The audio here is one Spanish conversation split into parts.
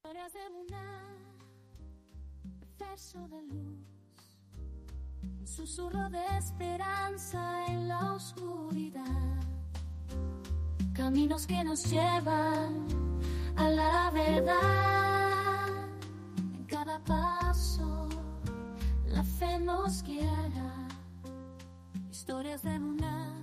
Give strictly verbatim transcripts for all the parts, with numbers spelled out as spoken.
Historias de una, verso de luz, un susurro de esperanza en la oscuridad, caminos que nos llevan a la verdad. En cada paso la fe nos guiará. Historias de una,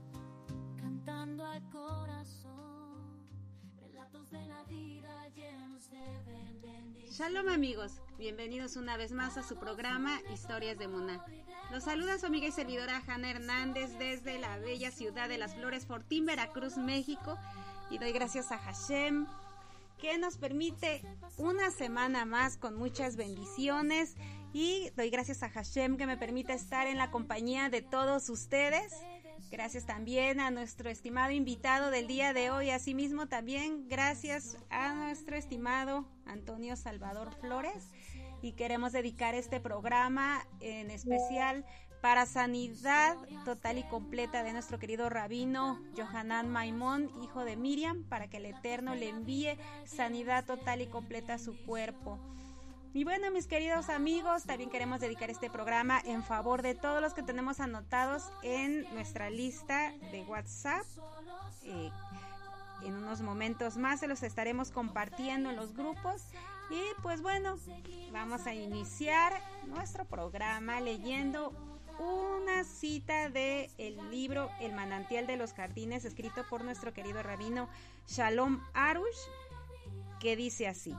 cantando al corazón, relatos de la vida llenos de bendición. Shalom amigos, bienvenidos una vez más a su programa Historias de Muná. Los saluda su amiga y servidora Hanna Hernández desde la bella ciudad de Las Flores, Fortín, Veracruz, México, y doy gracias a Hashem que nos permite una semana más con muchas bendiciones, y doy gracias a Hashem que me permite estar en la compañía de todos ustedes. Gracias también a nuestro estimado invitado del día de hoy, asimismo también gracias a nuestro estimado Antonio Salvador Flores, y queremos dedicar este programa en especial para sanidad total y completa de nuestro querido rabino Yohanan Maimón, hijo de Miriam, para que el Eterno le envíe sanidad total y completa a su cuerpo. Y bueno, mis queridos amigos, también queremos dedicar este programa en favor de todos los que tenemos anotados en nuestra lista de WhatsApp. Eh, en unos momentos más se los estaremos compartiendo en los grupos. Y pues bueno, vamos a iniciar nuestro programa leyendo una cita del libro El manantial de los jardines, escrito por nuestro querido rabino Shalom Arush, que dice así: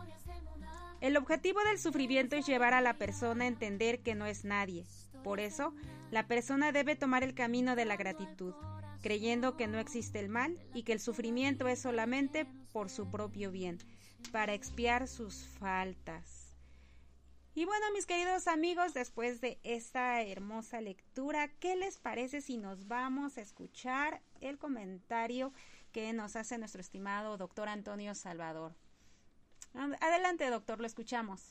el objetivo del sufrimiento es llevar a la persona a entender que no es nadie. Por eso, la persona debe tomar el camino de la gratitud, creyendo que no existe el mal y que el sufrimiento es solamente por su propio bien, para expiar sus faltas. Y bueno, mis queridos amigos, después de esta hermosa lectura, ¿qué les parece si nos vamos a escuchar el comentario que nos hace nuestro estimado doctor Antonio Salvador? Adelante, doctor, lo escuchamos.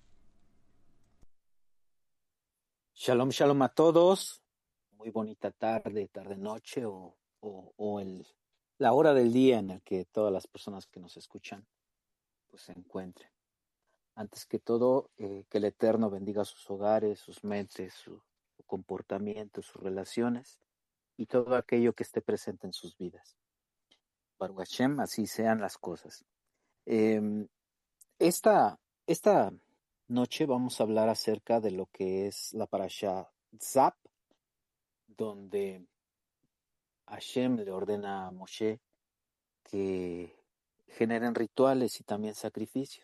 Shalom, shalom a todos. Muy bonita tarde, tarde-noche o, o, o el, la hora del día en el que todas las personas que nos escuchan pues se encuentren. Antes que todo, eh, que el Eterno bendiga sus hogares, sus mentes, su, su comportamiento, sus relaciones y todo aquello que esté presente en sus vidas. Baruch Hashem, así sean las cosas. Eh, esta, esta noche vamos a hablar acerca de lo que es la parasha Tzap, donde Hashem le ordena a Moshe que generen rituales y también sacrificios.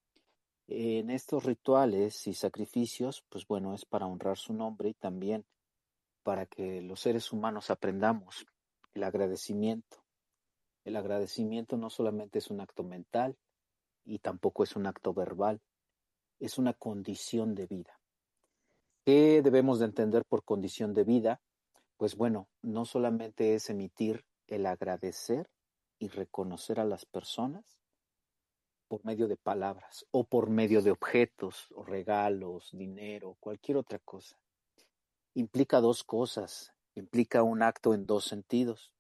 En estos rituales y sacrificios, pues bueno, es para honrar su nombre y también para que los seres humanos aprendamos el agradecimiento. El agradecimiento no solamente es un acto mental y tampoco es un acto verbal, es una condición de vida. ¿Qué debemos de entender por condición de vida? Pues bueno, no solamente es emitir el agradecer y reconocer a las personas por medio de palabras o por medio de objetos o regalos, dinero, cualquier otra cosa. Implica dos cosas, implica un acto en dos sentidos,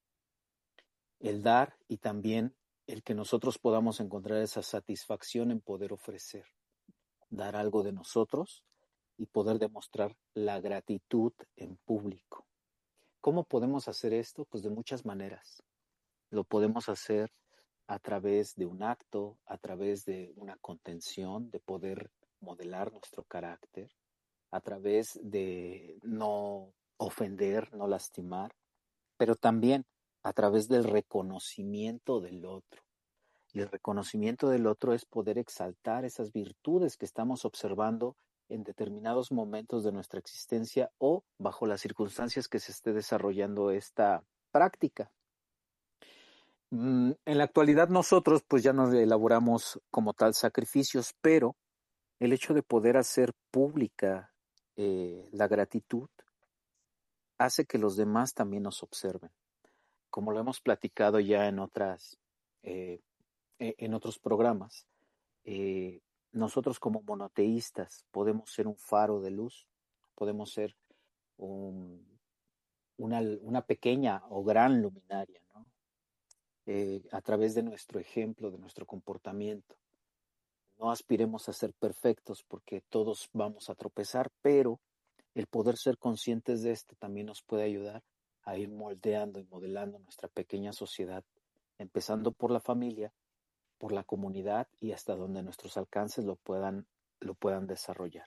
el dar y también el que nosotros podamos encontrar esa satisfacción en poder ofrecer, dar algo de nosotros y poder demostrar la gratitud en público. ¿Cómo podemos hacer esto? Pues de muchas maneras. Lo podemos hacer a través de un acto, a través de una contención, de poder modelar nuestro carácter, a través de no ofender, no lastimar, pero también a través del reconocimiento del otro. Y el reconocimiento del otro es poder exaltar esas virtudes que estamos observando en determinados momentos de nuestra existencia o bajo las circunstancias que se esté desarrollando esta práctica. En la actualidad nosotros pues ya no elaboramos como tal sacrificios, pero el hecho de poder hacer pública eh, la gratitud hace que los demás también nos observen. Como lo hemos platicado ya en otras eh, en otros programas, eh, nosotros como monoteístas podemos ser un faro de luz, podemos ser un, una, una pequeña o gran luminaria, ¿no? Eh, a través de nuestro ejemplo, de nuestro comportamiento. No aspiremos a ser perfectos porque todos vamos a tropezar, pero el poder ser conscientes de esto también nos puede ayudar a ir moldeando y modelando nuestra pequeña sociedad, empezando por la familia, por la comunidad y hasta donde nuestros alcances lo puedan, lo puedan desarrollar.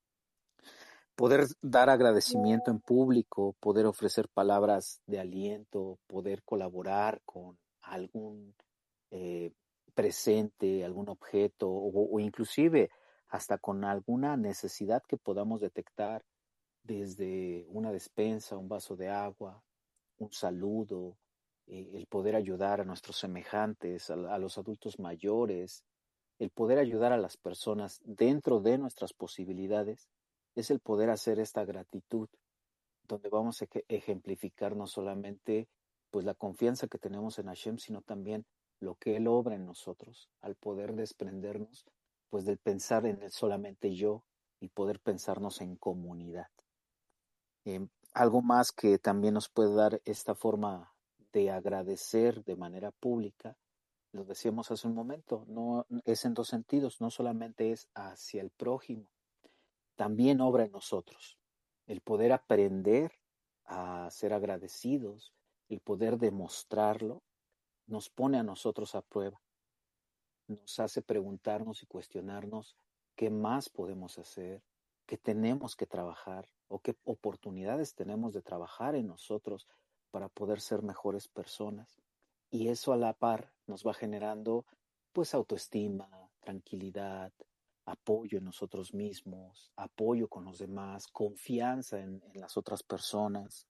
Poder dar agradecimiento en público, poder ofrecer palabras de aliento, poder colaborar con algún eh, presente, algún objeto o, o inclusive hasta con alguna necesidad que podamos detectar, desde una despensa, un vaso de agua, un saludo, eh, el poder ayudar a nuestros semejantes, a, a los adultos mayores, el poder ayudar a las personas dentro de nuestras posibilidades, es el poder hacer esta gratitud, donde vamos a ejemplificar no solamente pues la confianza que tenemos en Hashem, sino también lo que Él obra en nosotros, al poder desprendernos pues del pensar en el solamente yo y poder pensarnos en comunidad. Eh, algo más que también nos puede dar esta forma de agradecer de manera pública, lo decíamos hace un momento, no es en dos sentidos, no solamente es hacia el prójimo, también obra en nosotros. El poder aprender a ser agradecidos, el poder demostrarlo, nos pone a nosotros a prueba, nos hace preguntarnos y cuestionarnos qué más podemos hacer, qué tenemos que trabajar o qué oportunidades tenemos de trabajar en nosotros para poder ser mejores personas. Y eso a la par nos va generando pues autoestima, tranquilidad, apoyo en nosotros mismos, apoyo con los demás, confianza en, en las otras personas.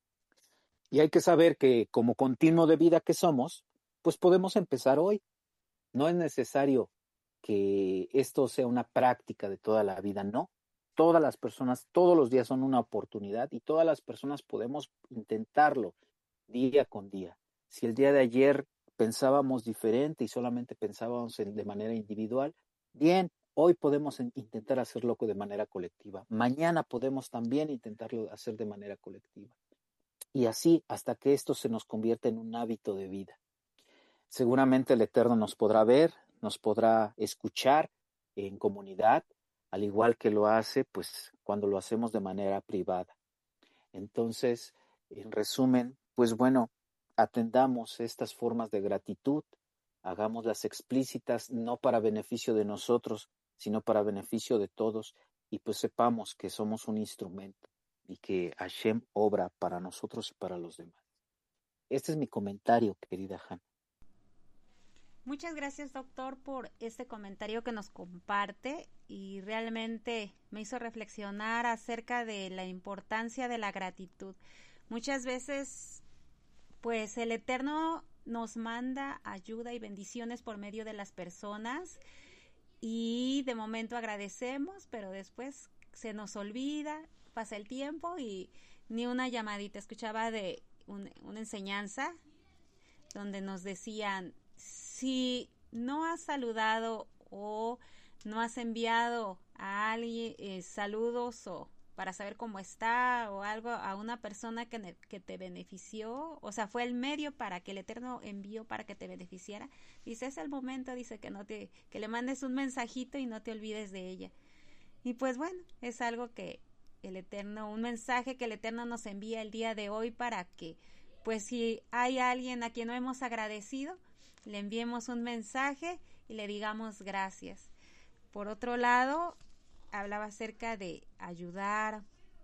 Y hay que saber que como continuo de vida que somos, pues podemos empezar hoy. No es necesario que esto sea una práctica de toda la vida, no. Todas las personas, todos los días son una oportunidad y todas las personas podemos intentarlo día con día. Si el día de ayer pensábamos diferente y solamente pensábamos en, de manera individual, bien, hoy podemos en, intentar hacerlo de manera colectiva. Mañana podemos también intentarlo hacer de manera colectiva. Y así hasta que esto se nos convierta en un hábito de vida. Seguramente el Eterno nos podrá ver, nos podrá escuchar en comunidad, al igual que lo hace pues cuando lo hacemos de manera privada. Entonces, en resumen, pues bueno, atendamos estas formas de gratitud, hagámoslas explícitas, no para beneficio de nosotros, sino para beneficio de todos, y pues sepamos que somos un instrumento y que Hashem obra para nosotros y para los demás. Este es mi comentario, querida Han. Muchas gracias, doctor, por este comentario que nos comparte y realmente me hizo reflexionar acerca de la importancia de la gratitud. Muchas veces, pues el Eterno nos manda ayuda y bendiciones por medio de las personas y de momento agradecemos, pero después se nos olvida, pasa el tiempo y ni una llamadita. Escuchaba de un, una enseñanza donde nos decían: si no has saludado o no has enviado a alguien eh, saludos o para saber cómo está o algo a una persona que, que te benefició, o sea, fue el medio para que el Eterno envió para que te beneficiara, dice, es el momento, dice, que no te, que le mandes un mensajito y no te olvides de ella. Y pues bueno, es algo que el Eterno, un mensaje que el Eterno nos envía el día de hoy para que, pues si hay alguien a quien no hemos agradecido, le enviemos un mensaje y le digamos gracias. Por otro lado, hablaba acerca de ayudar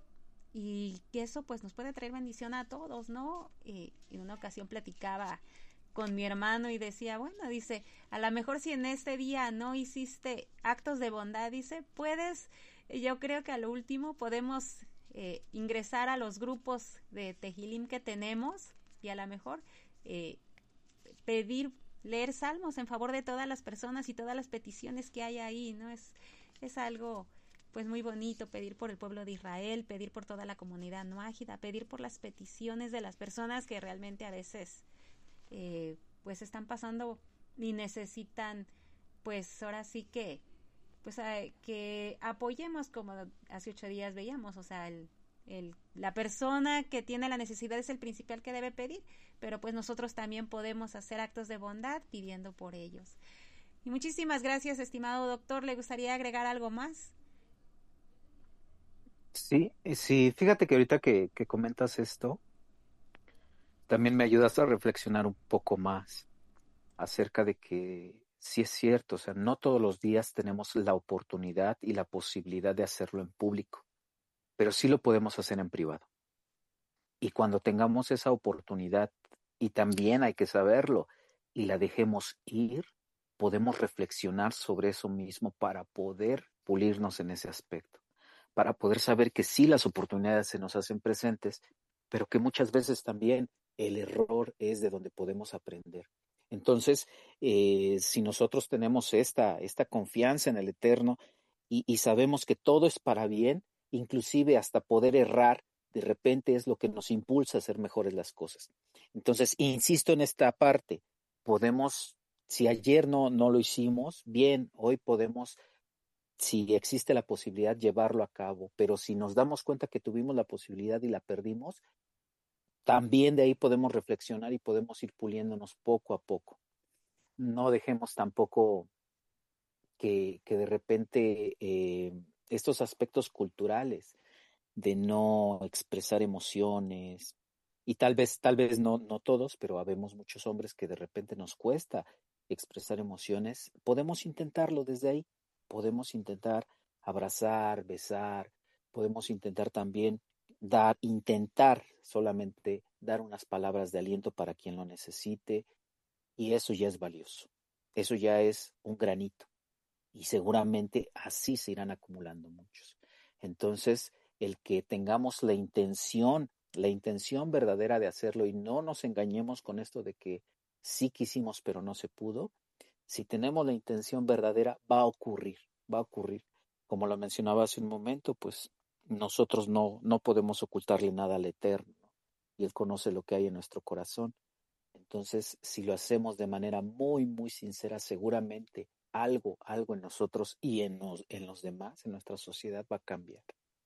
y que eso pues nos puede traer bendición a todos, ¿no? Y en una ocasión platicaba con mi hermano y decía, bueno, dice, a lo mejor si en este día no hiciste actos de bondad, dice, puedes, yo creo que a lo último podemos eh, ingresar a los grupos de Tehilim que tenemos y a lo mejor eh, pedir leer salmos en favor de todas las personas y todas las peticiones que hay ahí, ¿no? Es, es algo pues muy bonito, pedir por el pueblo de Israel, pedir por toda la comunidad noágida, pedir por las peticiones de las personas que realmente a veces eh, pues están pasando y necesitan, pues ahora sí que pues eh, que apoyemos, como hace ocho días veíamos, o sea, el El, la persona que tiene la necesidad es el principal que debe pedir, pero pues nosotros también podemos hacer actos de bondad pidiendo por ellos. Y muchísimas gracias, estimado doctor. ¿Le gustaría agregar algo más? Sí, sí, fíjate que ahorita que, que comentas esto, también me ayudas a reflexionar un poco más acerca de que sí es cierto, o sea, no todos los días tenemos la oportunidad y la posibilidad de hacerlo en público, pero sí lo podemos hacer en privado. Y cuando tengamos esa oportunidad, y también hay que saberlo, y la dejemos ir, podemos reflexionar sobre eso mismo para poder pulirnos en ese aspecto, para poder saber que sí las oportunidades se nos hacen presentes, pero que muchas veces también el error es de donde podemos aprender. Entonces, eh, si nosotros tenemos esta, esta confianza en el Eterno y, y sabemos que todo es para bien, inclusive hasta poder errar, de repente es lo que nos impulsa a hacer mejores las cosas. Entonces, insisto en esta parte, podemos, si ayer no, no lo hicimos, bien, hoy podemos, si existe la posibilidad, llevarlo a cabo, pero si nos damos cuenta que tuvimos la posibilidad y la perdimos, también de ahí podemos reflexionar y podemos ir puliéndonos poco a poco. No dejemos tampoco que, que de repente eh, estos aspectos culturales de no expresar emociones, y tal vez, tal vez no, no todos, pero habemos muchos hombres que de repente nos cuesta expresar emociones, podemos intentarlo desde ahí, podemos intentar abrazar, besar, podemos intentar también dar, intentar solamente dar unas palabras de aliento para quien lo necesite, y eso ya es valioso, eso ya es un granito, y seguramente así se irán acumulando muchos. Entonces, el que tengamos la intención, la intención verdadera de hacerlo y no nos engañemos con esto de que sí quisimos pero no se pudo, si tenemos la intención verdadera va a ocurrir, va a ocurrir. Como lo mencionaba hace un momento, pues nosotros no, no podemos ocultarle nada al Eterno y Él conoce lo que hay en nuestro corazón. Entonces, si lo hacemos de manera muy, muy sincera, seguramente algo, algo en nosotros y en, nos, en los demás, en nuestra sociedad, va a cambiar.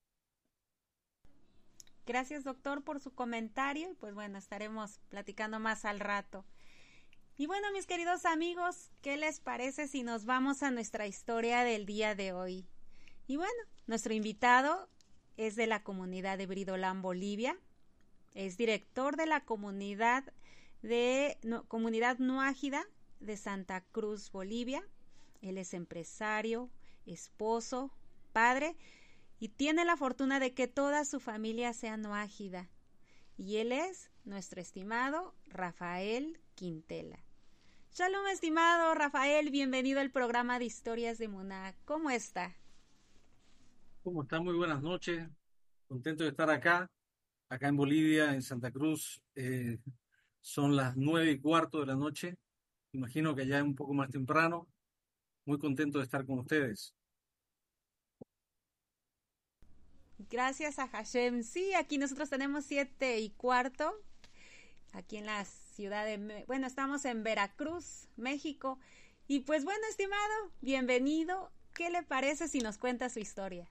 Gracias, doctor, por su comentario. Y pues bueno, estaremos platicando más al rato. Y bueno, mis queridos amigos, ¿qué les parece si nos vamos a nuestra historia del día de hoy? Y bueno, nuestro invitado es de la comunidad de Bridolán, Bolivia. Es director de la comunidad de no, comunidad Nuágida de Santa Cruz, Bolivia. Él es empresario, esposo, padre y tiene la fortuna de que toda su familia sea nuágida. Y él es nuestro estimado Rafael Quintela. Shalom, estimado Rafael, bienvenido al programa de Historias de Muná. ¿Cómo está? ¿Cómo está? Muy buenas noches. Contento de estar acá, acá en Bolivia, en Santa Cruz. Eh, son las nueve y cuarto de la noche. Imagino que ya es un poco más temprano. Muy contento de estar con ustedes. Gracias a Hashem. Sí, aquí nosotros tenemos siete y cuarto. Aquí en la ciudad de... Bueno, estamos en Veracruz, México. Y pues bueno, estimado, bienvenido. ¿Qué le parece si nos cuenta su historia?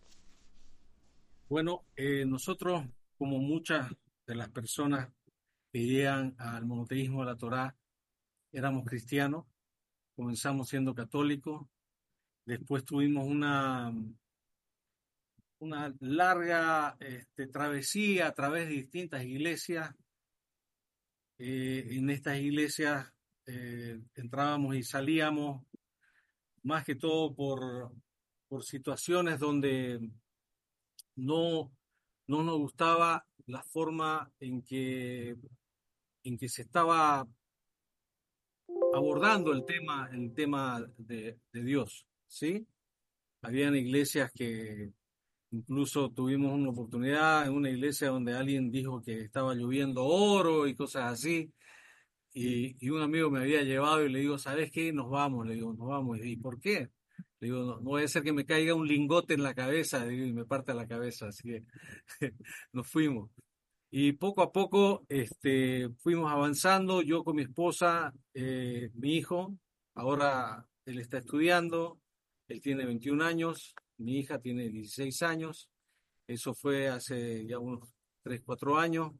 Bueno, eh, nosotros, como muchas de las personas que llegan al monoteísmo de la Torá, éramos cristianos. Comenzamos siendo católicos. Después tuvimos una, una larga este, travesía a través de distintas iglesias. Eh, en estas iglesias eh, entrábamos y salíamos más que todo por, por situaciones donde no, no nos gustaba la forma en que, en que se estaba abordando el tema, el tema de, de Dios, ¿sí? Habían iglesias que incluso tuvimos una oportunidad en una iglesia donde alguien dijo que estaba lloviendo oro y cosas así. Y, y un amigo me había llevado y le digo, ¿sabes qué? Nos vamos, le digo, nos vamos. ¿Y por qué? Le digo, no, no vaya a ser que me caiga un lingote en la cabeza, le digo, y me parte la cabeza. Así que nos fuimos. Y poco a poco este, fuimos avanzando, yo con mi esposa, eh, mi hijo, ahora él está estudiando, él tiene veintiún años, mi hija tiene dieciséis años, eso fue hace ya unos tres cuatro años.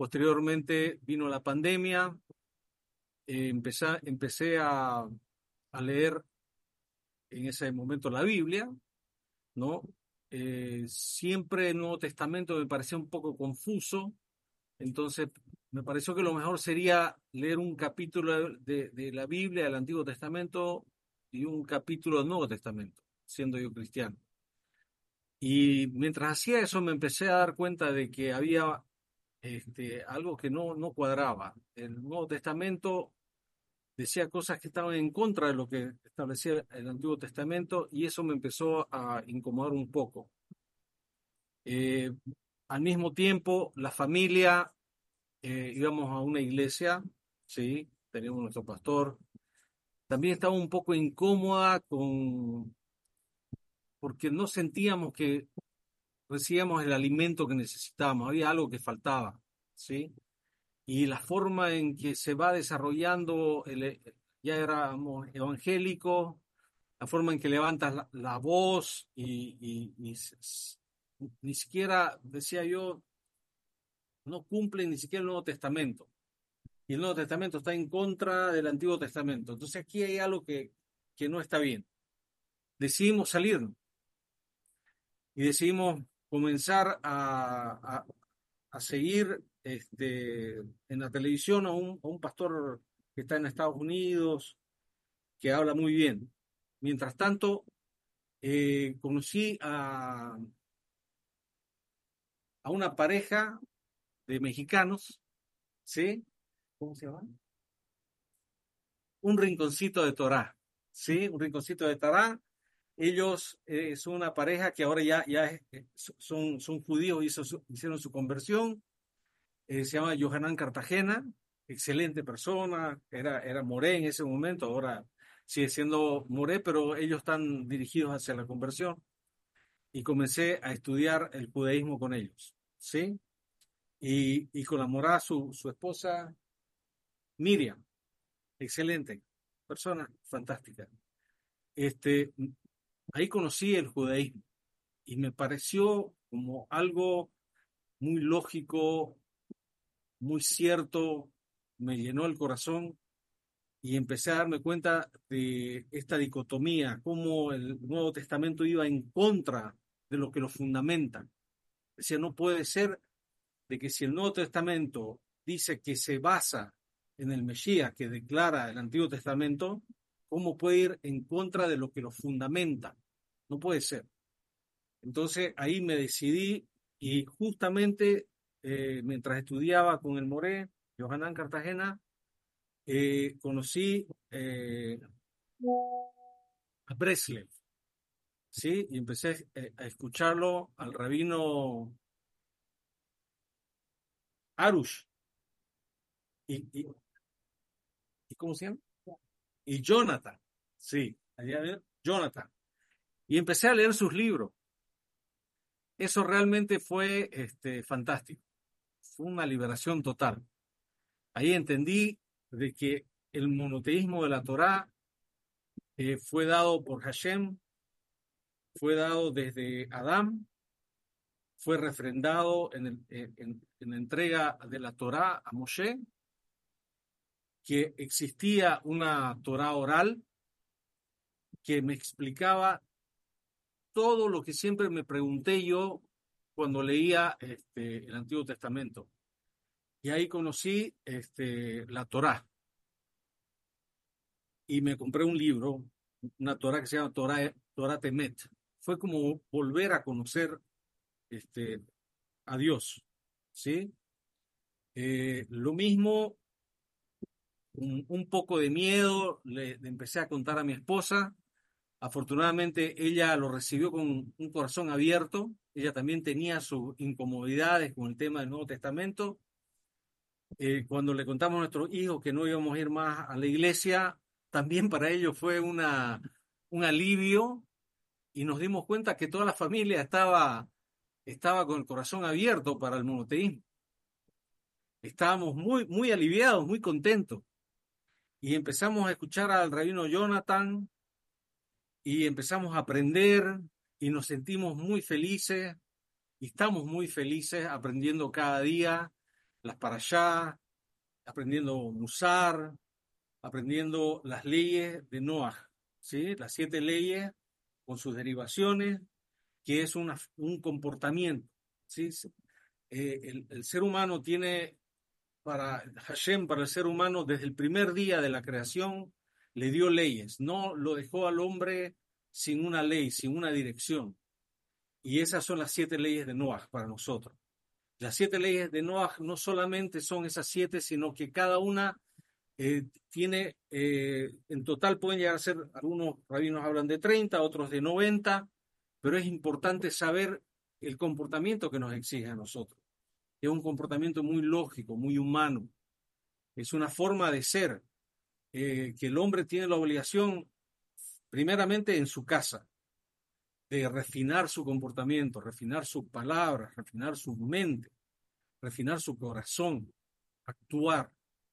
Posteriormente vino la pandemia, eh, empecé, empecé a, a leer en ese momento la Biblia, ¿no? Eh, siempre el Nuevo Testamento me parecía un poco confuso, entonces me pareció que lo mejor sería leer un capítulo de, de la Biblia del Antiguo Testamento y un capítulo del Nuevo Testamento, siendo yo cristiano. Y mientras hacía eso me empecé a dar cuenta de que había este, algo que no, no cuadraba. El Nuevo Testamento decía cosas que estaban en contra de lo que establecía el Antiguo Testamento y eso me empezó a incomodar un poco. Eh, al mismo tiempo, la familia, eh, íbamos a una iglesia, sí, teníamos nuestro pastor, también estaba un poco incómoda con, porque no sentíamos que recibíamos el alimento que necesitábamos, había algo que faltaba, sí, y la forma en que se va desarrollando, el, ya éramos evangélicos, la forma en que levantas la, la voz y, y, y ni siquiera, decía yo, no cumplen ni siquiera el Nuevo Testamento. Y el Nuevo Testamento está en contra del Antiguo Testamento. Entonces aquí hay algo que, que no está bien. Decidimos salirnos y decidimos comenzar a, a, a seguir este, en la televisión a un, a un pastor que está en Estados Unidos, que habla muy bien. Mientras tanto, eh, conocí a, a una pareja de mexicanos, ¿sí? ¿Cómo se llama? Un rinconcito de Torá, ¿sí? Un rinconcito de Torá. Ellos eh, son una pareja que ahora ya, ya eh, son, son judíos, hizo su, hicieron su conversión. Eh, se llama Johanan Cartagena, excelente persona, era, era moré en ese momento, ahora sigue siendo moré, pero ellos están dirigidos hacia la conversión. Y comencé a estudiar el judaísmo con ellos, ¿sí? Y, y con la morá, su, su esposa Miriam, excelente, persona fantástica. Este, ahí conocí el judaísmo y me pareció como algo muy lógico, muy cierto, me llenó el corazón y empecé a darme cuenta de esta dicotomía, cómo el Nuevo Testamento iba en contra de lo que lo fundamenta. Decía, no puede ser de que si el Nuevo Testamento dice que se basa en el Mesías que declara el Antiguo Testamento, ¿cómo puede ir en contra de lo que lo fundamenta? No puede ser. Entonces ahí me decidí y justamente eh, mientras estudiaba con el moré, Johanan Cartagena, eh, conocí eh, a Breslev, ¿sí? Y empecé eh, a escucharlo al rabino Arush. Y, y, ¿y cómo se llama? Y Jonathan, sí, allá Jonathan. Y empecé a leer sus libros. Eso realmente fue este, fantástico. Fue una liberación total. Ahí entendí de que el monoteísmo de la Torá eh, fue dado por Hashem, fue dado desde Adán, fue refrendado en, el, en, en la entrega de la Torá a Moshe, que existía una Torá oral que me explicaba todo lo que siempre me pregunté yo cuando leía este, el Antiguo Testamento. Y ahí conocí este, la Torá. Y me compré un libro, una Torá que se llama Torá, Torá Temet. Fue como volver a conocer este, a Dios, ¿sí? Eh, lo mismo, un, un poco de miedo, le, le empecé a contar a mi esposa. Afortunadamente ella lo recibió con un corazón abierto. Ella también tenía sus incomodidades con el tema del Nuevo Testamento. Eh, cuando le contamos a nuestros hijos que no íbamos a ir más a la iglesia, también para ellos fue una, un alivio y nos dimos cuenta que toda la familia estaba, estaba con el corazón abierto para el monoteísmo. Estábamos muy, muy aliviados, muy contentos. Y empezamos a escuchar al rabino Jonathan y empezamos a aprender y nos sentimos muy felices y estamos muy felices aprendiendo cada día las parashá, aprendiendo Musar, aprendiendo las leyes de Noah, ¿sí? Las siete leyes con sus derivaciones, que es una, un comportamiento, ¿sí? Eh, el, el ser humano tiene, para Hashem, para el ser humano, desde el primer día de la creación, le dio leyes, no lo dejó al hombre sin una ley, sin una dirección. Y esas son las siete leyes de Noah para nosotros. Las siete leyes de Noah no solamente son esas siete, sino que cada una eh, tiene, eh, en total pueden llegar a ser, algunos rabinos hablan de treinta, otros de noventa, pero es importante saber el comportamiento que nos exige a nosotros. Es un comportamiento muy lógico, muy humano. Es una forma de ser, eh, que el hombre tiene la obligación, primeramente en su casa, de refinar su comportamiento, refinar sus palabras, refinar su mente, refinar su corazón, actuar.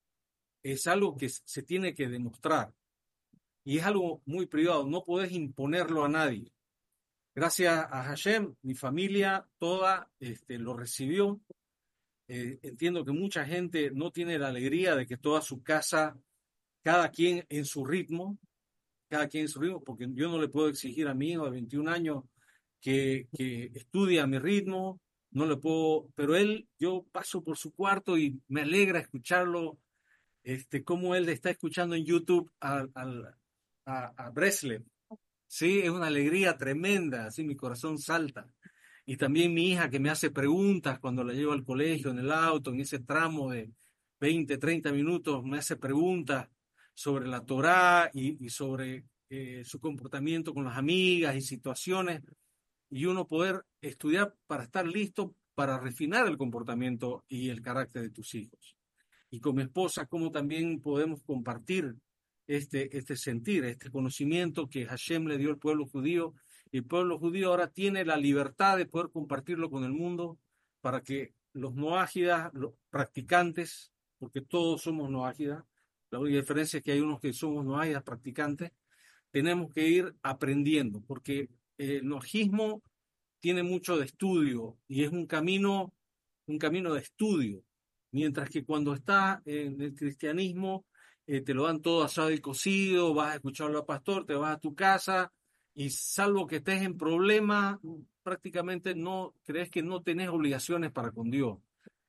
Es algo que se tiene que demostrar y es algo muy privado, no podés imponerlo a nadie. Gracias a Hashem, mi familia toda este, lo recibió. Eh, entiendo que mucha gente no tiene la alegría de que toda su casa, cada quien en su ritmo, cada quien en su ritmo, porque yo no le puedo exigir a mi hijo de veintiún años que, que estudie a mi ritmo, no le puedo, pero él, yo paso por su cuarto y me alegra escucharlo, este, cómo él está escuchando en YouTube a, a, a, a Breslev. Sí, es una alegría tremenda, así mi corazón salta. Y también mi hija que me hace preguntas cuando la llevo al colegio, en el auto, en ese tramo de veinte, treinta minutos, me hace preguntas sobre la Torá y, y sobre eh, su comportamiento con las amigas y situaciones, y uno poder estudiar para estar listo para refinar el comportamiento y el carácter de tus hijos. Y con mi esposa, cómo también podemos compartir este, este sentir, este conocimiento que Hashem le dio al pueblo judío. Y el pueblo judío ahora tiene la libertad de poder compartirlo con el mundo para que los noágidas, los practicantes, porque todos somos noágidas, la única diferencia es que hay unos que somos noágidas practicantes, tenemos que ir aprendiendo, porque el noajismo tiene mucho de estudio y es un camino, un camino de estudio, mientras que cuando estás en el cristianismo eh, te lo dan todo asado y cocido, vas a escucharlo al pastor, te vas a tu casa y salvo que estés en problemas, prácticamente no crees que no tenés obligaciones para con Dios.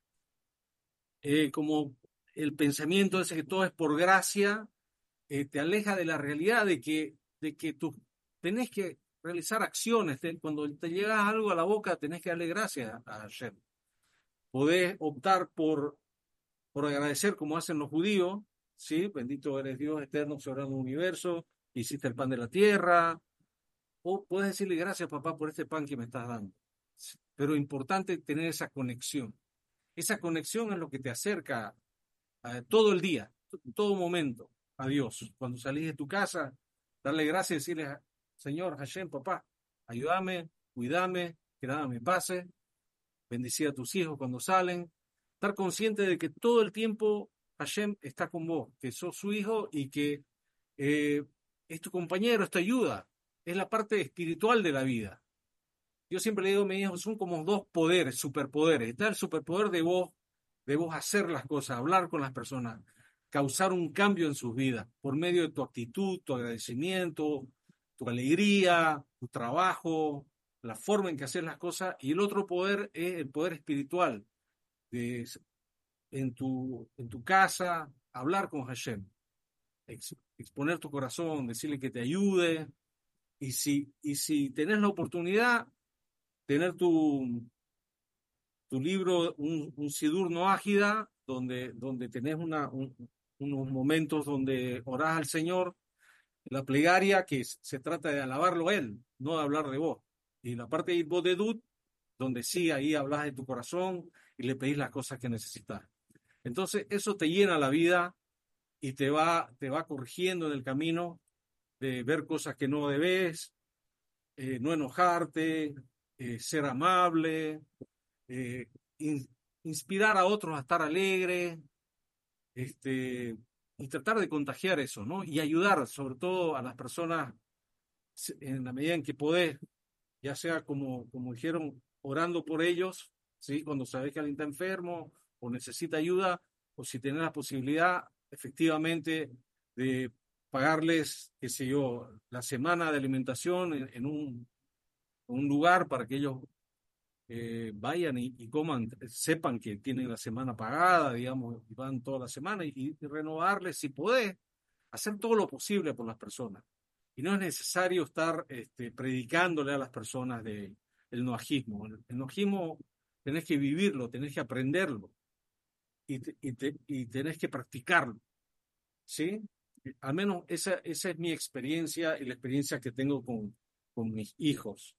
Eh, como el pensamiento ese que todo es por gracia, eh, te aleja de la realidad de que, de que tú tenés que realizar acciones. Te, cuando te llega algo a la boca, tenés que darle gracias a Hashem. Podés optar por, por agradecer como hacen los judíos, ¿sí? Bendito eres Dios eterno, soberano del universo, hiciste el pan de la tierra. O puedes decirle gracias, papá, por este pan que me estás dando. Pero es importante tener esa conexión. Esa conexión es lo que te acerca eh, todo el día, en todo momento, a Dios. Cuando salís de tu casa, darle gracias y decirle, Señor, Hashem, papá, ayúdame, cuídame, que nada me pase, bendecir a tus hijos cuando salen, estar consciente de que todo el tiempo Hashem está con vos, que sos su hijo y que eh, es tu compañero, es tu ayuda, es la parte espiritual de la vida. Yo siempre le digo a mis hijos, son como dos poderes, superpoderes. Está el superpoder de vos, de vos hacer las cosas, hablar con las personas, causar un cambio en sus vidas por medio de tu actitud, tu agradecimiento, tu alegría, tu trabajo, la forma en que haces las cosas. Y el otro poder es el poder espiritual, de, en, tu, en tu casa, hablar con Hashem, ex, exponer tu corazón, decirle que te ayude. Y si, y si tenés la oportunidad, tener tu, tu libro, un, un Sidur Noágida, donde, donde tenés una, un, unos momentos donde orás al Señor, la plegaria que se trata de alabarlo a Él, no de hablar de vos. Y la parte de Ibodedut, donde sí, ahí hablas de tu corazón y le pedís las cosas que necesitas. Entonces, eso te llena la vida y te va, te va corrigiendo en el camino de ver cosas que no debes, eh, no enojarte, Eh, ser amable, eh, in, inspirar a otros a estar alegres, este, y tratar de contagiar eso, ¿no? Y ayudar sobre todo a las personas en la medida en que podés, ya sea como, como dijeron, orando por ellos, ¿sí? Cuando sabés que alguien está enfermo o necesita ayuda, o si tenés la posibilidad, efectivamente, de pagarles, qué sé yo, la semana de alimentación en, en un, un lugar para que ellos eh, vayan y, y coman, sepan que tienen la semana pagada, digamos, y van toda la semana, y, y renovarles, si podés, hacer todo lo posible por las personas. Y no es necesario estar este, predicándole a las personas de, el noajismo. El, el noajismo tenés que vivirlo, tenés que aprenderlo y, te, y, te, y tenés que practicarlo, ¿sí? Al menos esa, esa es mi experiencia y la experiencia que tengo con, con mis hijos.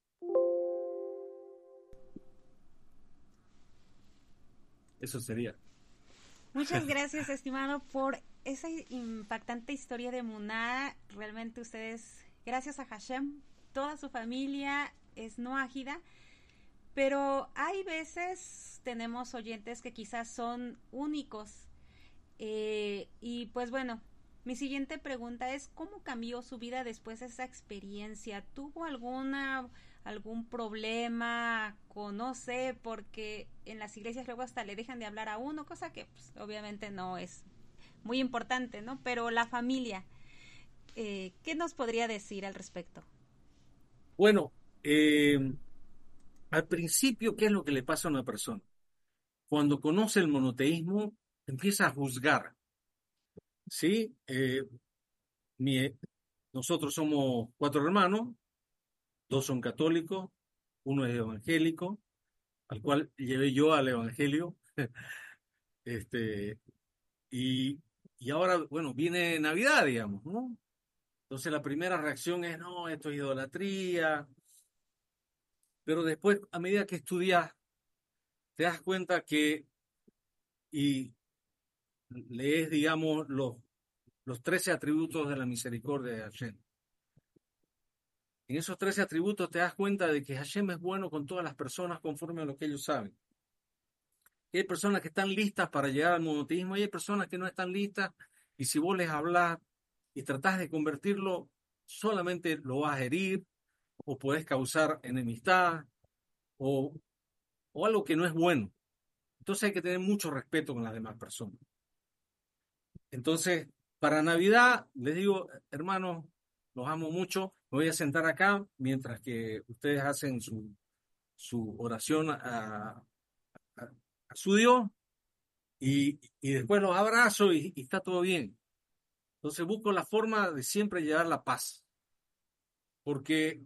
Eso sería. Muchas gracias, estimado, por esa impactante historia de Muná. Realmente ustedes, gracias a Hashem, toda su familia es noágida, pero hay veces tenemos oyentes que quizás son únicos. Eh, y pues bueno, mi siguiente pregunta es, ¿cómo cambió su vida después de esa experiencia? ¿Tuvo alguna algún problema? No sé, porque en las iglesias luego hasta le dejan de hablar a uno, cosa que pues, obviamente no es muy importante, ¿no? Pero la familia, eh, ¿qué nos podría decir al respecto? Bueno, eh, al principio, ¿qué es lo que le pasa a una persona? Cuando conoce el monoteísmo, empieza a juzgar, ¿sí? Eh, mi, nosotros somos cuatro hermanos, dos son católicos, uno es evangélico, al cual llevé yo al evangelio, este, y, y ahora, bueno, viene Navidad, digamos, ¿no? Entonces la primera reacción es, no, esto es idolatría, pero después, a medida que estudias, te das cuenta que, y lees, digamos, los, los trece atributos de la misericordia de Hashem. En esos trece atributos te das cuenta de que Hashem es bueno con todas las personas conforme a lo que ellos saben. Y hay personas que están listas para llegar al monoteísmo y hay personas que no están listas, y si vos les hablas y tratás de convertirlo, solamente lo vas a herir o podés causar enemistad o, o algo que no es bueno. Entonces hay que tener mucho respeto con las demás personas. Entonces, para Navidad, les digo, hermanos, los amo mucho. Me voy a sentar acá mientras que ustedes hacen su, su oración a, a, a su Dios y, y después los abrazo y, y está todo bien. Entonces busco la forma de siempre llevar la paz. Porque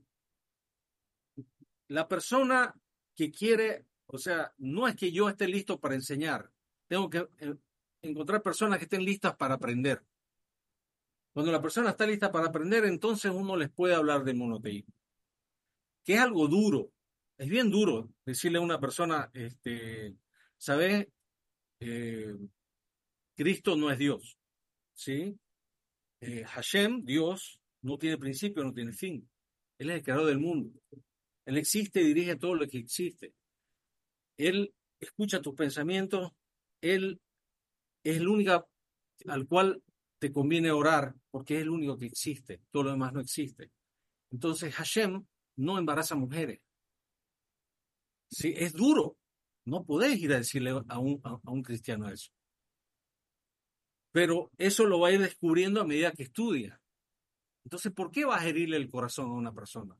la persona que quiere, o sea, no es que yo esté listo para enseñar. Tengo que eh, encontrar personas que estén listas para aprender. Cuando la persona está lista para aprender, entonces uno les puede hablar de monoteísmo, que es algo duro, es bien duro decirle a una persona, este, ¿sabes? Eh, Cristo no es Dios, ¿sí? Eh, Hashem, Dios, no tiene principio, no tiene fin. Él es el creador del mundo. Él existe y dirige todo lo que existe. Él escucha tus pensamientos, Él es el único al cual te conviene orar, porque es el único que existe, todo lo demás no existe. Entonces Hashem no embaraza mujeres. Sí, es duro. No podés ir a decirle a un, a, a un cristiano eso. Pero eso lo va a ir descubriendo a medida que estudia. Entonces, ¿por qué vas a herirle el corazón a una persona?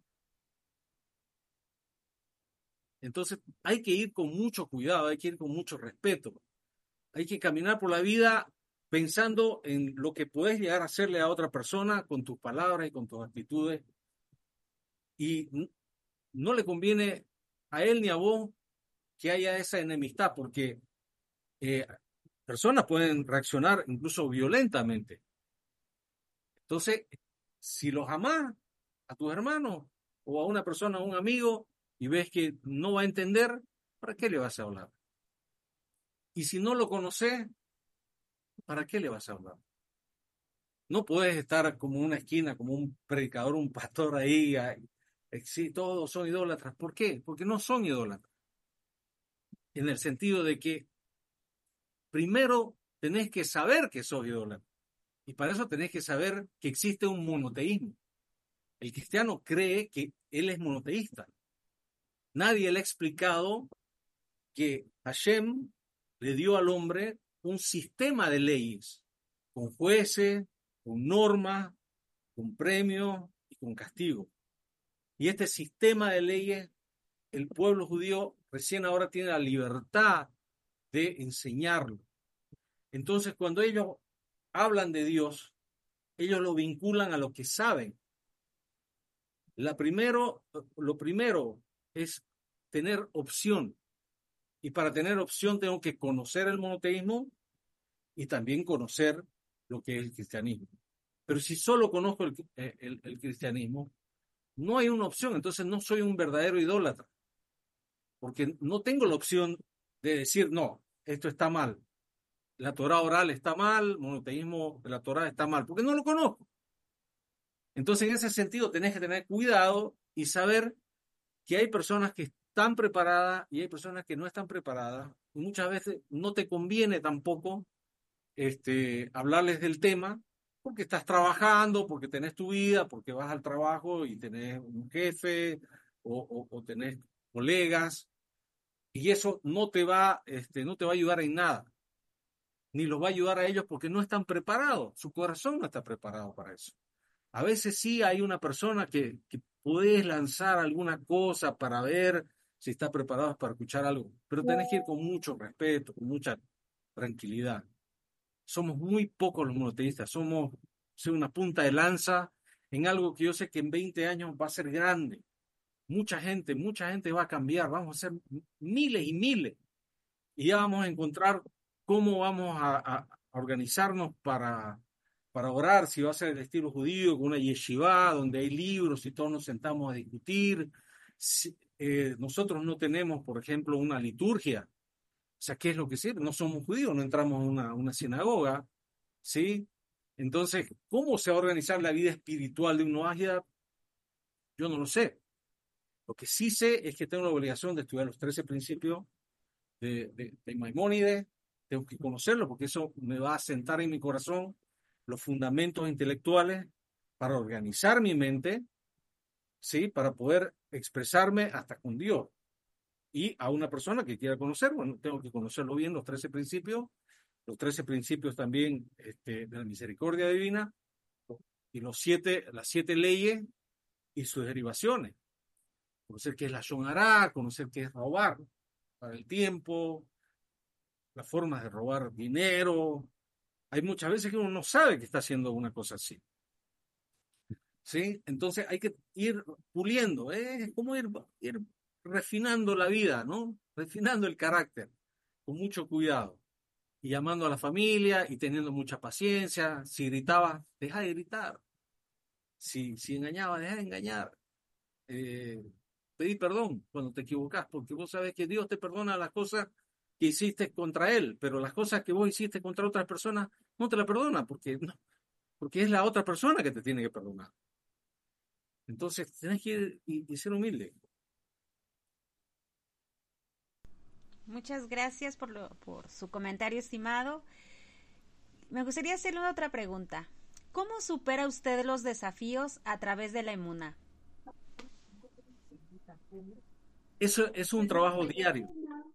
Entonces, hay que ir con mucho cuidado, hay que ir con mucho respeto. Hay que caminar por la vida pensando en lo que puedes llegar a hacerle a otra persona con tus palabras y con tus actitudes. Y no le conviene a él ni a vos que haya esa enemistad, porque eh, personas pueden reaccionar incluso violentamente. Entonces, si los amás a tus hermanos o a una persona, a un amigo, y ves que no va a entender, ¿para qué le vas a hablar? Y si no lo conoces, ¿para qué le vas a hablar? No puedes estar como una esquina, como un predicador, un pastor ahí, ahí sí, todos son idólatras. ¿Por qué? Porque no son idólatras. En el sentido de que primero tenés que saber que sos idólatra. Y para eso tenés que saber que existe un monoteísmo. El cristiano cree que él es monoteísta. Nadie le ha explicado que Hashem le dio al hombre un sistema de leyes, con jueces, con normas, con premios y con castigo. Y este sistema de leyes, el pueblo judío recién ahora tiene la libertad de enseñarlo. Entonces, cuando ellos hablan de Dios, ellos lo vinculan a lo que saben. La primero, lo primero es tener opción. Y para tener opción tengo que conocer el monoteísmo y también conocer lo que es el cristianismo. Pero si solo conozco el, el, el cristianismo, no hay una opción. Entonces no soy un verdadero idólatra. Porque no tengo la opción de decir, no, esto está mal. La Torá oral está mal, el monoteísmo de la Torá está mal, porque no lo conozco. Entonces, en ese sentido, tenés que tener cuidado y saber que hay personas que están preparadas y hay personas que no están preparadas. Y muchas veces no te conviene tampoco este, hablarles del tema, porque estás trabajando, porque tenés tu vida, porque vas al trabajo y tenés un jefe o, o, o tenés colegas, y eso no te va, este, no te va a ayudar en nada, ni los va a ayudar a ellos porque no están preparados, su corazón no está preparado para eso. A veces sí hay una persona que, que puedes lanzar alguna cosa para ver si está preparado para escuchar algo, pero tenés que ir con mucho respeto, con mucha tranquilidad. Somos muy pocos los monoteístas, somos sí, una punta de lanza en algo que yo sé que en veinte años va a ser grande. Mucha gente, mucha gente va a cambiar, vamos a ser miles y miles. Y ya vamos a encontrar cómo vamos a, a, a organizarnos para, para orar, si va a ser el estilo judío, con una yeshivá, donde hay libros y todos nos sentamos a discutir. Si, eh, nosotros no tenemos, por ejemplo, una liturgia. O sea, ¿qué es lo que sirve? No somos judíos, no entramos a una, una sinagoga, ¿sí? Entonces, ¿cómo se va a organizar la vida espiritual de un noágida? Yo no lo sé. Lo que sí sé es que tengo la obligación de estudiar los trece principios de, de, de Maimónides, tengo que conocerlo porque eso me va a sentar en mi corazón los fundamentos intelectuales para organizar mi mente, ¿sí? Para poder expresarme hasta con Dios. Y a una persona que quiera conocer, bueno, tengo que conocerlo bien, los trece principios, los trece principios también este, de la misericordia divina y los siete, las siete leyes y sus derivaciones. Conocer qué es la shonará, conocer qué es robar para el tiempo, las formas de robar dinero. Hay muchas veces que uno no sabe que está haciendo una cosa así. ¿Sí? Entonces hay que ir puliendo, ¿eh? Es como ir, ir refinando la vida, ¿no? Refinando el carácter, con mucho cuidado. Y llamando a la familia y teniendo mucha paciencia. Si gritaba, deja de gritar. Si, si engañaba, deja de engañar. Eh, pedí perdón cuando te equivocás, porque vos sabés que Dios te perdona las cosas que hiciste contra Él, pero las cosas que vos hiciste contra otras personas no te la perdona, porque, no, porque es la otra persona que te tiene que perdonar. Entonces tenés que ir y, y ser humilde. Muchas gracias por, lo, por su comentario, estimado. Me gustaría hacerle otra pregunta. ¿Cómo supera usted los desafíos a través de la emuná? Eso es un trabajo diario.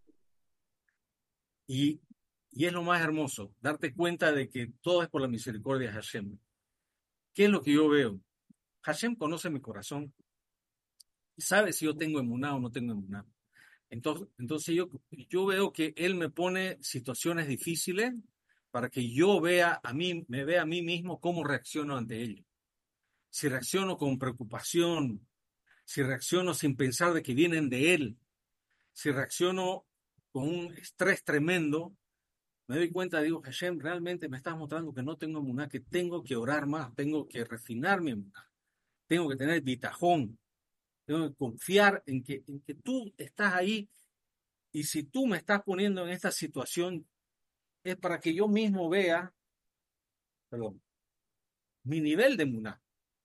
Y, y es lo más hermoso, darte cuenta de que todo es por la misericordia de Hashem. ¿Qué es lo que yo veo? Hashem conoce mi corazón y sabe si yo tengo emuná o no tengo emuná. Entonces, entonces yo, yo veo que Él me pone situaciones difíciles para que yo vea a mí, me vea a mí mismo cómo reacciono ante ello. Si reacciono con preocupación, si reacciono sin pensar de que vienen de Él, si reacciono con un estrés tremendo, me doy cuenta, digo, Hashem, realmente me estás mostrando que no tengo emuná, que tengo que orar más, tengo que refinar mi emuná, tengo que tener bitajón, tengo que confiar en que, en que tú estás ahí y si tú me estás poniendo en esta situación es para que yo mismo vea, perdón, mi nivel de emuná,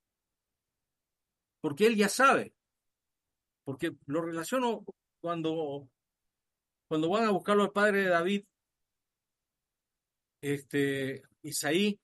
porque Él ya sabe, porque lo relaciono cuando, cuando van a buscarlo al padre de David, este, Isaí,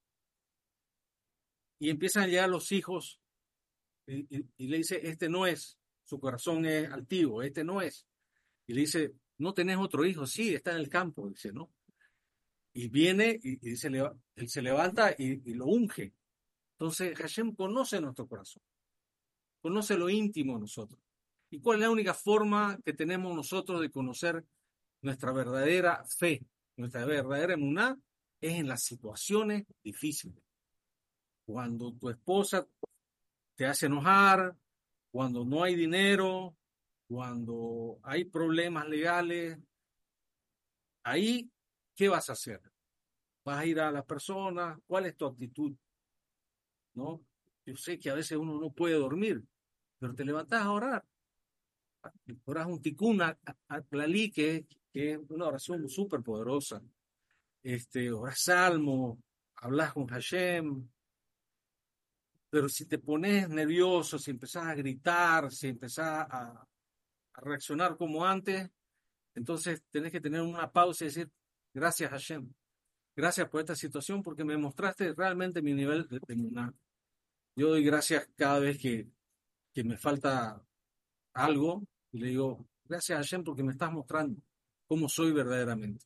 y empiezan a llegar los hijos y, y, y le dice, este no es, su corazón es altivo, este no es. Y le dice, ¿no tenés otro hijo? Sí, está en el campo, dice, ¿no? y viene y, y se, leva- él se levanta y, y lo unge. Entonces Hashem conoce nuestro corazón, conoce lo íntimo de nosotros. ¿Y cuál es la única forma que tenemos nosotros de conocer nuestra verdadera fe, nuestra verdadera emuná? Es en las situaciones difíciles. Cuando tu esposa te hace enojar, cuando no hay dinero, cuando hay problemas legales, ahí, ¿qué vas a hacer? ¿Vas a ir a las personas? ¿Cuál es tu actitud? ¿No? Yo sé que a veces uno no puede dormir, pero te levantás a orar. Oras un tikkun al-klali, que, que es una oración súper poderosa. Este, oras salmo, hablas con Hashem. Pero si te pones nervioso, si empezás a gritar, si empezás a, a reaccionar como antes, entonces tenés que tener una pausa y decir, gracias Hashem, gracias por esta situación porque me mostraste realmente mi nivel de, de emuná. Yo doy gracias cada vez que, que me falta algo y le digo, gracias Hashem porque me estás mostrando cómo soy verdaderamente.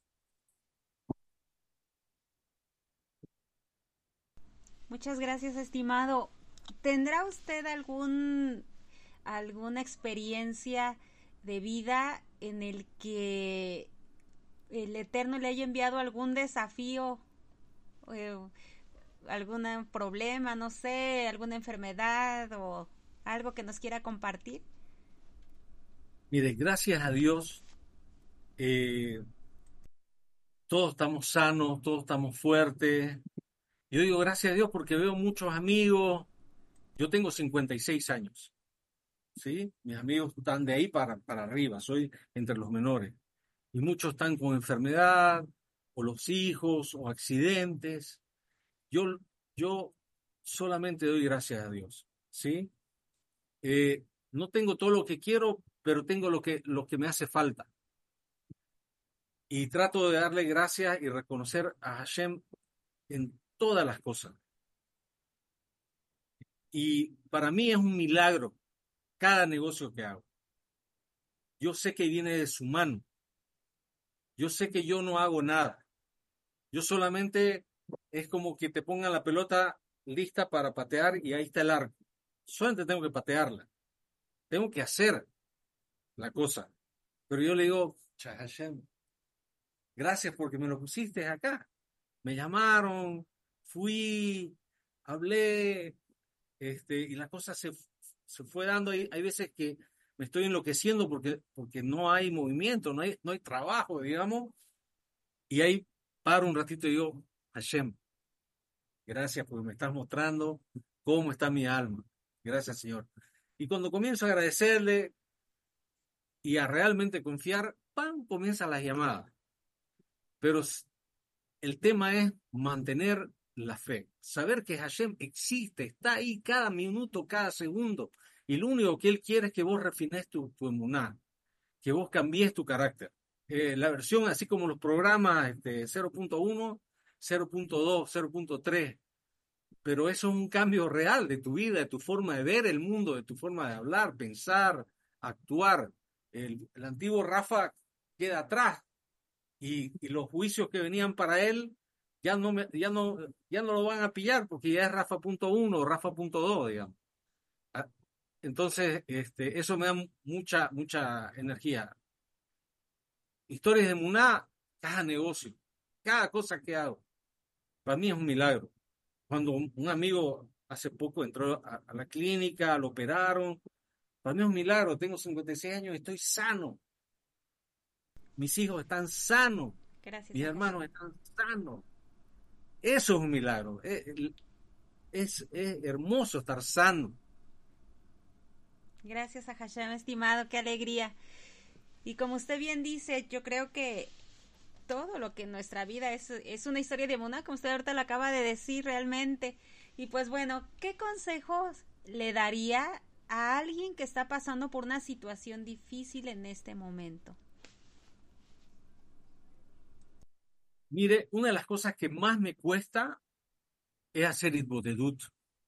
Muchas gracias, estimado. ¿Tendrá usted algún alguna experiencia de vida en el que el Eterno le haya enviado algún desafío, eh, algún problema, no sé, alguna enfermedad o algo que nos quiera compartir? Mire, gracias a Dios, eh, todos estamos sanos, todos estamos fuertes. Yo digo gracias a Dios porque veo muchos amigos. Yo tengo cincuenta y seis años, ¿sí? Mis amigos están de ahí para, para arriba, soy entre los menores. Y muchos están con enfermedad, o los hijos, o accidentes. Yo, yo solamente doy gracias a Dios, ¿sí? Eh, no tengo todo lo que quiero, pero tengo lo que, lo que me hace falta. Y trato de darle gracias y reconocer a Hashem en todas las cosas. Y para mí es un milagro cada negocio que hago. Yo sé que viene de su mano. Yo sé que yo no hago nada. Yo solamente es como que te pongan la pelota lista para patear y ahí está el arco. Solamente tengo que patearla. Tengo que hacer la cosa. Pero yo le digo, "Cha Hashem, gracias porque me lo pusiste acá. Me llamaron, fui, hablé, este, y la cosa se, se fue dando. Hay, hay veces que me estoy enloqueciendo porque, porque no hay movimiento, no hay, no hay trabajo, digamos. Y ahí paro un ratito y digo, Hashem, gracias porque me estás mostrando cómo está mi alma. Gracias, Señor. Y cuando comienzo a agradecerle y a realmente confiar, ¡pam!, comienzan las llamadas. Pero el tema es mantener la fe, saber que Hashem existe, está ahí cada minuto, cada segundo. Y lo único que Él quiere es que vos refines tu, tu emuná, que vos cambies tu carácter. Eh, la versión, así como los programas este, cero punto uno, cero punto dos, cero punto tres, pero eso es un cambio real de tu vida, de tu forma de ver el mundo, de tu forma de hablar, pensar, actuar. El, el antiguo Rafa queda atrás y, y los juicios que venían para él ya no, me, ya no, ya no lo van a pillar porque ya es Rafa punto uno o Rafa punto dos, digamos. Entonces, este, eso me da mucha, mucha energía. Historias de Muná, cada negocio, cada cosa que hago, para mí es un milagro. Cuando un, un amigo hace poco entró a, a la clínica, lo operaron, para mí es un milagro. Tengo cincuenta y seis años y estoy sano. Mis hijos están sanos. Gracias, Mis hermanos están sanos. Eso es un milagro. Es, es, es hermoso estar sano. Gracias a Hashem, estimado, qué alegría. Y como usted bien dice, yo creo que todo lo que en nuestra vida es, es una historia de emuná, como usted ahorita lo acaba de decir realmente. Y pues bueno, ¿qué consejos le daría a alguien que está pasando por una situación difícil en este momento? Mire, una de las cosas que más me cuesta es hacer Itbodedut.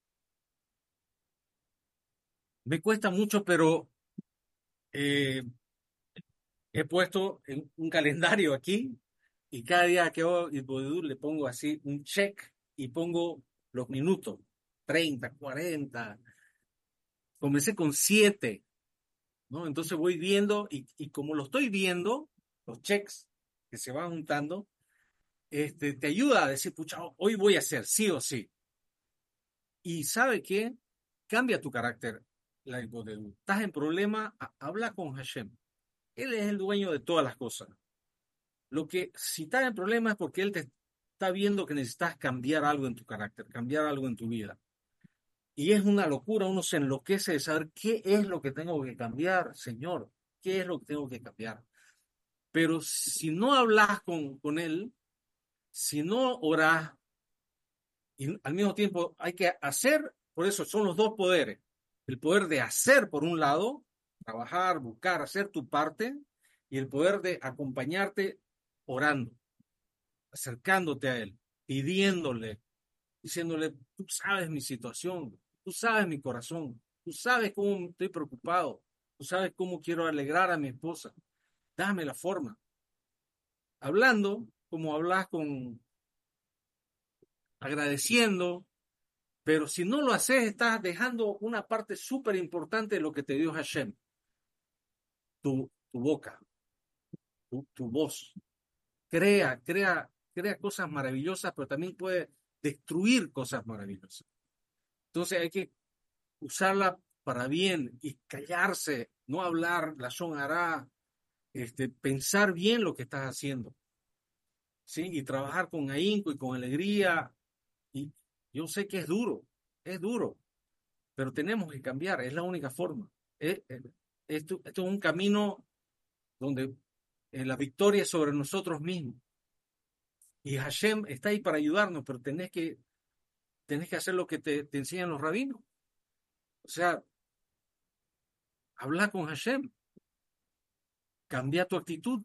Me cuesta mucho, pero eh, he puesto en un calendario aquí Y cada día que hago Itbodedut le pongo así un check y pongo los minutos, treinta, cuarenta. Comencé con siete, ¿no? Entonces voy viendo y, y como lo estoy viendo, los checks que se van juntando, este, te ayuda a decir, pucha, hoy voy a hacer sí o sí. Y ¿sabe qué? Cambia tu carácter, la Itbodedut. Estás en problema, ha- habla con Hashem. Él es el dueño de todas las cosas. Lo que, si estás en problemas es porque Él te está viendo que necesitas cambiar algo en tu carácter, cambiar algo en tu vida. Y es una locura, uno se enloquece de saber qué es lo que tengo que cambiar, Señor, qué es lo que tengo que cambiar. Pero si no hablas con, con Él, si no oras, y al mismo tiempo hay que hacer, por eso son los dos poderes. El poder de hacer, por un lado, trabajar, buscar, hacer tu parte, y el poder de acompañarte orando, acercándote a Él, pidiéndole, diciéndole, tú sabes mi situación, tú sabes mi corazón, tú sabes cómo estoy preocupado, tú sabes cómo quiero alegrar a mi esposa, dame la forma. Hablando como hablas con, agradeciendo, pero si no lo haces, estás dejando una parte súper importante de lo que te dio Hashem, tu, tu boca, tu, tu voz. Crea, crea, crea cosas maravillosas, pero también puede destruir cosas maravillosas. Entonces hay que usarla para bien y callarse, no hablar, la son hará, este, pensar bien lo que estás haciendo, ¿sí? Y trabajar con ahínco y con alegría. Y yo sé que es duro, es duro, pero tenemos que cambiar, es la única forma. Es- es- esto, esto es un camino donde eh, la victoria es sobre nosotros mismos. Y Hashem está ahí para ayudarnos, pero tenés que, tenés que hacer lo que te, te enseñan los rabinos. O sea, habla con Hashem, cambia tu actitud.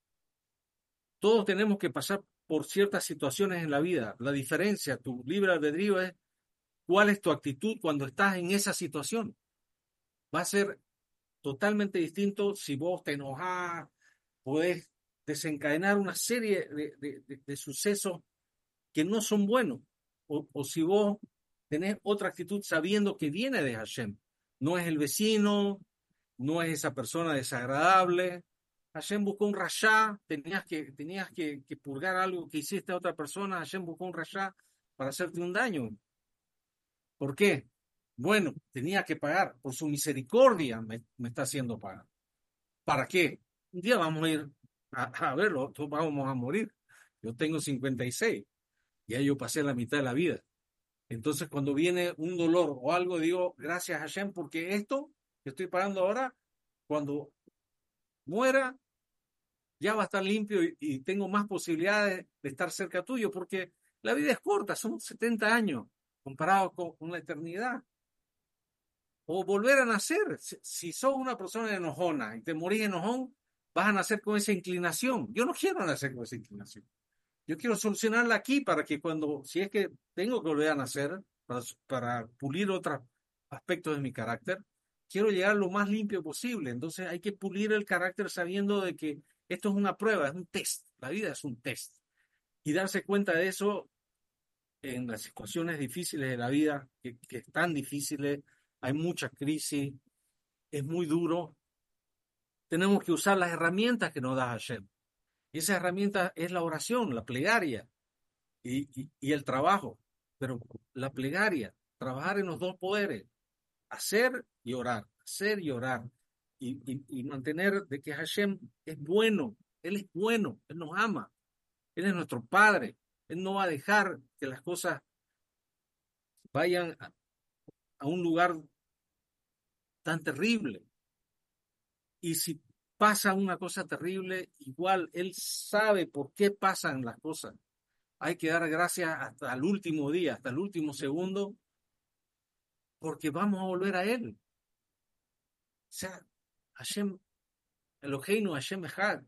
Todos tenemos que pasar por ciertas situaciones en la vida. La diferencia, tu libre albedrío es cuál es tu actitud cuando estás en esa situación. Va a ser totalmente distinto si vos te enojás, podés desencadenar una serie de, de, de, de sucesos que no son buenos. O, o si vos tenés otra actitud sabiendo que viene de Hashem. No es el vecino, no es esa persona desagradable. Hashem buscó un rashá, tenías que, tenías que, que purgar algo que hiciste a otra persona. Hashem buscó un rashá para hacerte un daño. ¿Por qué? Bueno, tenía que pagar. Por su misericordia me, me está haciendo pagar. ¿Para qué? Un día vamos a ir a, a verlo, todos vamos a morir. Yo tengo cincuenta y seis, ya yo pasé la mitad de la vida. Entonces, cuando viene un dolor o algo, digo, gracias a Hashem, porque esto que estoy pagando ahora, cuando muera, ya va a estar limpio y, y tengo más posibilidades de estar cerca tuyo, porque la vida es corta, son setenta años comparado con, con la eternidad. O volver a nacer. Si, si sos una persona enojona y te morís enojón, vas a nacer con esa inclinación. Yo no quiero nacer con esa inclinación. Yo quiero solucionarla aquí para que cuando, si es que tengo que volver a nacer, para, para pulir otros aspectos de mi carácter, quiero llegar lo más limpio posible. Entonces hay que pulir el carácter sabiendo de que esto es una prueba, es un test. La vida es un test. Y darse cuenta de eso en las situaciones difíciles de la vida, que, que están difíciles, hay mucha crisis, es muy duro. Tenemos que usar las herramientas que nos da Hashem. Y esa herramienta es la oración, la plegaria y, y, y el trabajo. Pero la plegaria, trabajar en los dos poderes, hacer y orar, hacer y orar. Y, y, y mantener de que Hashem es bueno, Él es bueno, Él nos ama, Él es nuestro Padre. Él no va a dejar que las cosas vayan a, a un lugar tan terrible. Y si pasa una cosa terrible, igual Él sabe por qué pasan las cosas. Hay que dar gracias hasta el último día, hasta el último segundo, porque vamos a volver a Él. O sea, Hashem, Eloheinu, Hashem Echad.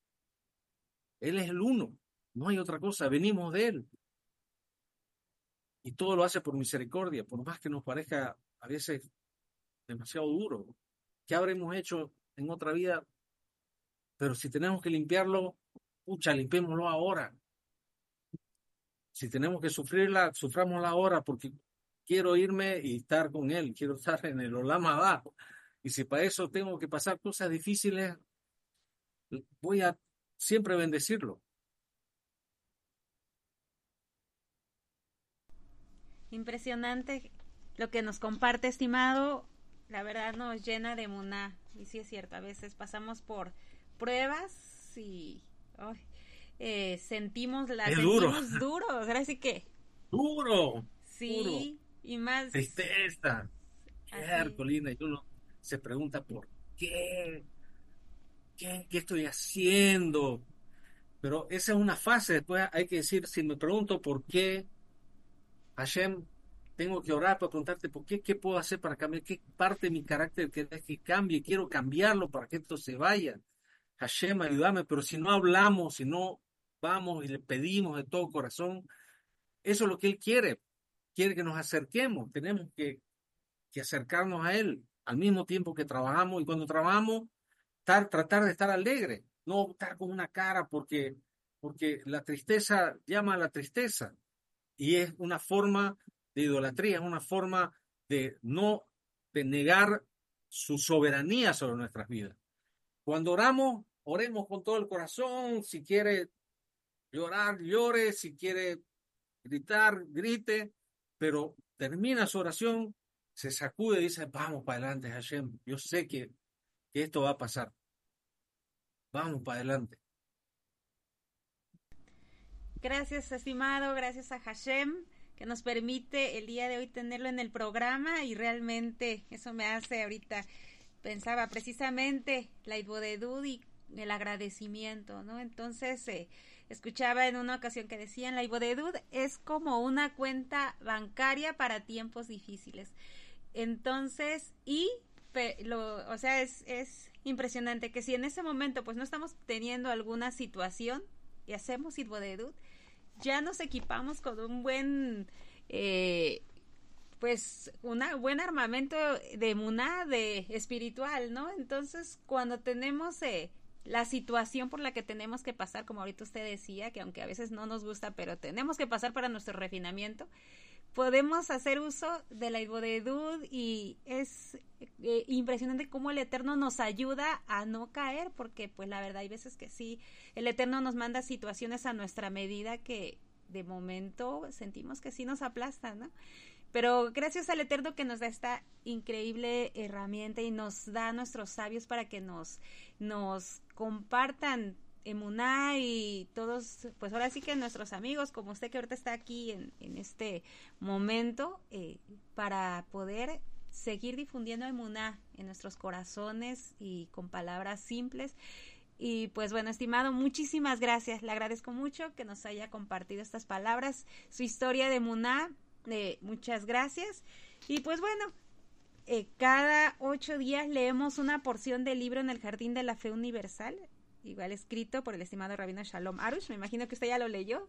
Él es el uno, no hay otra cosa, venimos de Él. Y todo lo hace por misericordia, por más que nos parezca a veces demasiado duro. ¿Qué habremos hecho en otra vida? Pero si tenemos que limpiarlo, pucha, limpiémoslo ahora. Si tenemos que sufrirla, sufrámosla ahora porque quiero irme y estar con Él, quiero estar en el Olam Abba. Y si para eso tengo que pasar cosas difíciles, voy a siempre bendecirlo. Impresionante lo que nos comparte, estimado. La verdad nos llena de emuná. Y sí es cierto, a veces pasamos por pruebas y ay, eh, sentimos la Es sentimos duro. duro. Ahora sí que Duro, duro. sí, y más Tristeza. así. Colina, y uno se pregunta por qué, qué, qué estoy haciendo. Pero esa es una fase. Después hay que decir, si me pregunto por qué, Hashem, tengo que orar para preguntarte por qué, qué puedo hacer para cambiar, qué parte de mi carácter querés que cambie, quiero cambiarlo para que esto se vaya. Hashem, ayúdame, pero si no hablamos, si no vamos y le pedimos de todo corazón, eso es lo que Él quiere. Quiere que nos acerquemos, tenemos que, que acercarnos a Él al mismo tiempo que trabajamos, y cuando trabajamos, estar, tratar de estar alegre, no estar con una cara porque, porque la tristeza llama a la tristeza. Y es una forma de idolatría, es una forma de no, de negar su soberanía sobre nuestras vidas. Cuando oramos, oremos con todo el corazón. Si quiere llorar, llore. Si quiere gritar, grite. Pero termina su oración, se sacude y dice, vamos para adelante, Hashem. Yo sé que, que esto va a pasar. Vamos para adelante. Gracias, estimado, gracias a Hashem que nos permite el día de hoy tenerlo en el programa, y realmente eso me hace ahorita, pensaba precisamente la Ibodedud y el agradecimiento, ¿no? Entonces, eh, escuchaba en una ocasión que decían, la Ibodedud es como una cuenta bancaria para tiempos difíciles. Entonces, y, pe, lo, o sea, es, es impresionante que si en ese momento pues no estamos teniendo alguna situación y hacemos Ibodedud, ya nos equipamos con un buen eh, pues una buen armamento de emuná, de espiritual, ¿no? Entonces cuando tenemos eh, la situación por la que tenemos que pasar, como ahorita usted decía, que aunque a veces no nos gusta, pero tenemos que pasar para nuestro refinamiento, podemos hacer uso de la Ibodedud, y es eh, impresionante cómo el Eterno nos ayuda a no caer, porque pues la verdad hay veces que sí, el Eterno nos manda situaciones a nuestra medida que de momento sentimos que sí nos aplastan, ¿no? Pero gracias al Eterno que nos da esta increíble herramienta y nos da a nuestros sabios para que nos, nos compartan emuná, y todos, pues ahora sí que nuestros amigos, como usted que ahorita está aquí en, en este momento, eh, para poder seguir difundiendo emuná en nuestros corazones y con palabras simples. Y pues bueno, estimado, muchísimas gracias, le agradezco mucho que nos haya compartido estas palabras, su historia de emuná, eh, muchas gracias. Y pues bueno, eh, cada ocho días leemos una porción del libro En el Jardín de la Fe Universal, igual escrito por el estimado Rabino Shalom Arush. Me imagino que usted ya lo leyó.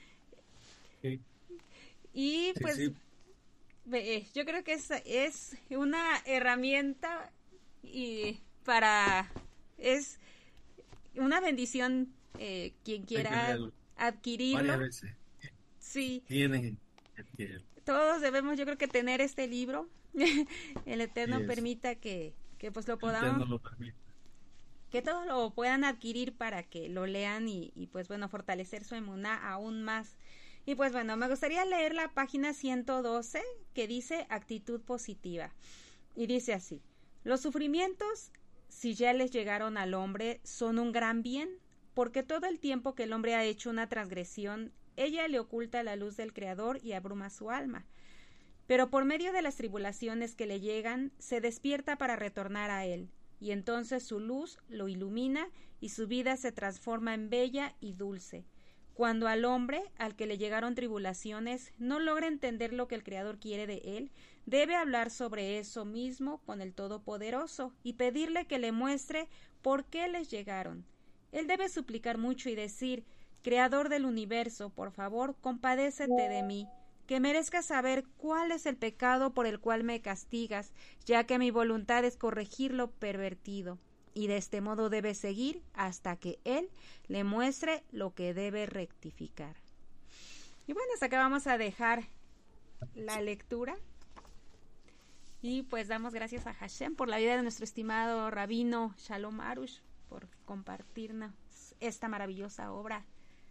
Sí. Y Sí, pues sí. eh, yo creo que es, es una herramienta y para es una bendición, eh, quien quiera adquirirlo. Varias veces. Sí. Tienen que adquirirlo. Todos debemos, yo creo que tener este libro. El Eterno Yes. permita que, que pues lo El podamos, Eterno lo permite. que todos lo puedan adquirir para que lo lean y, y pues bueno, fortalecer su emuná aún más. Y pues bueno, me gustaría leer la página ciento doce, que dice actitud positiva. Y dice así: los sufrimientos, si ya les llegaron al hombre, son un gran bien, porque todo el tiempo que el hombre ha hecho una transgresión, ella le oculta la luz del Creador y abruma su alma. Pero por medio de las tribulaciones que le llegan, se despierta para retornar a él, y entonces su luz lo ilumina y su vida se transforma en bella y dulce. Cuando al hombre, al que le llegaron tribulaciones, no logra entender lo que el Creador quiere de él, debe hablar sobre eso mismo con el Todopoderoso y pedirle que le muestre por qué les llegaron. Él debe suplicar mucho y decir: Creador del universo, por favor, compadécete de mí, que merezca saber cuál es el pecado por el cual me castigas, ya que mi voluntad es corregir lo pervertido. y de este modo debe seguir hasta que Él le muestre lo que debe rectificar. Y bueno, hasta acá vamos a dejar la lectura. Y pues damos gracias a Hashem por la vida de nuestro estimado rabino Shalom Arush, por compartirnos esta maravillosa obra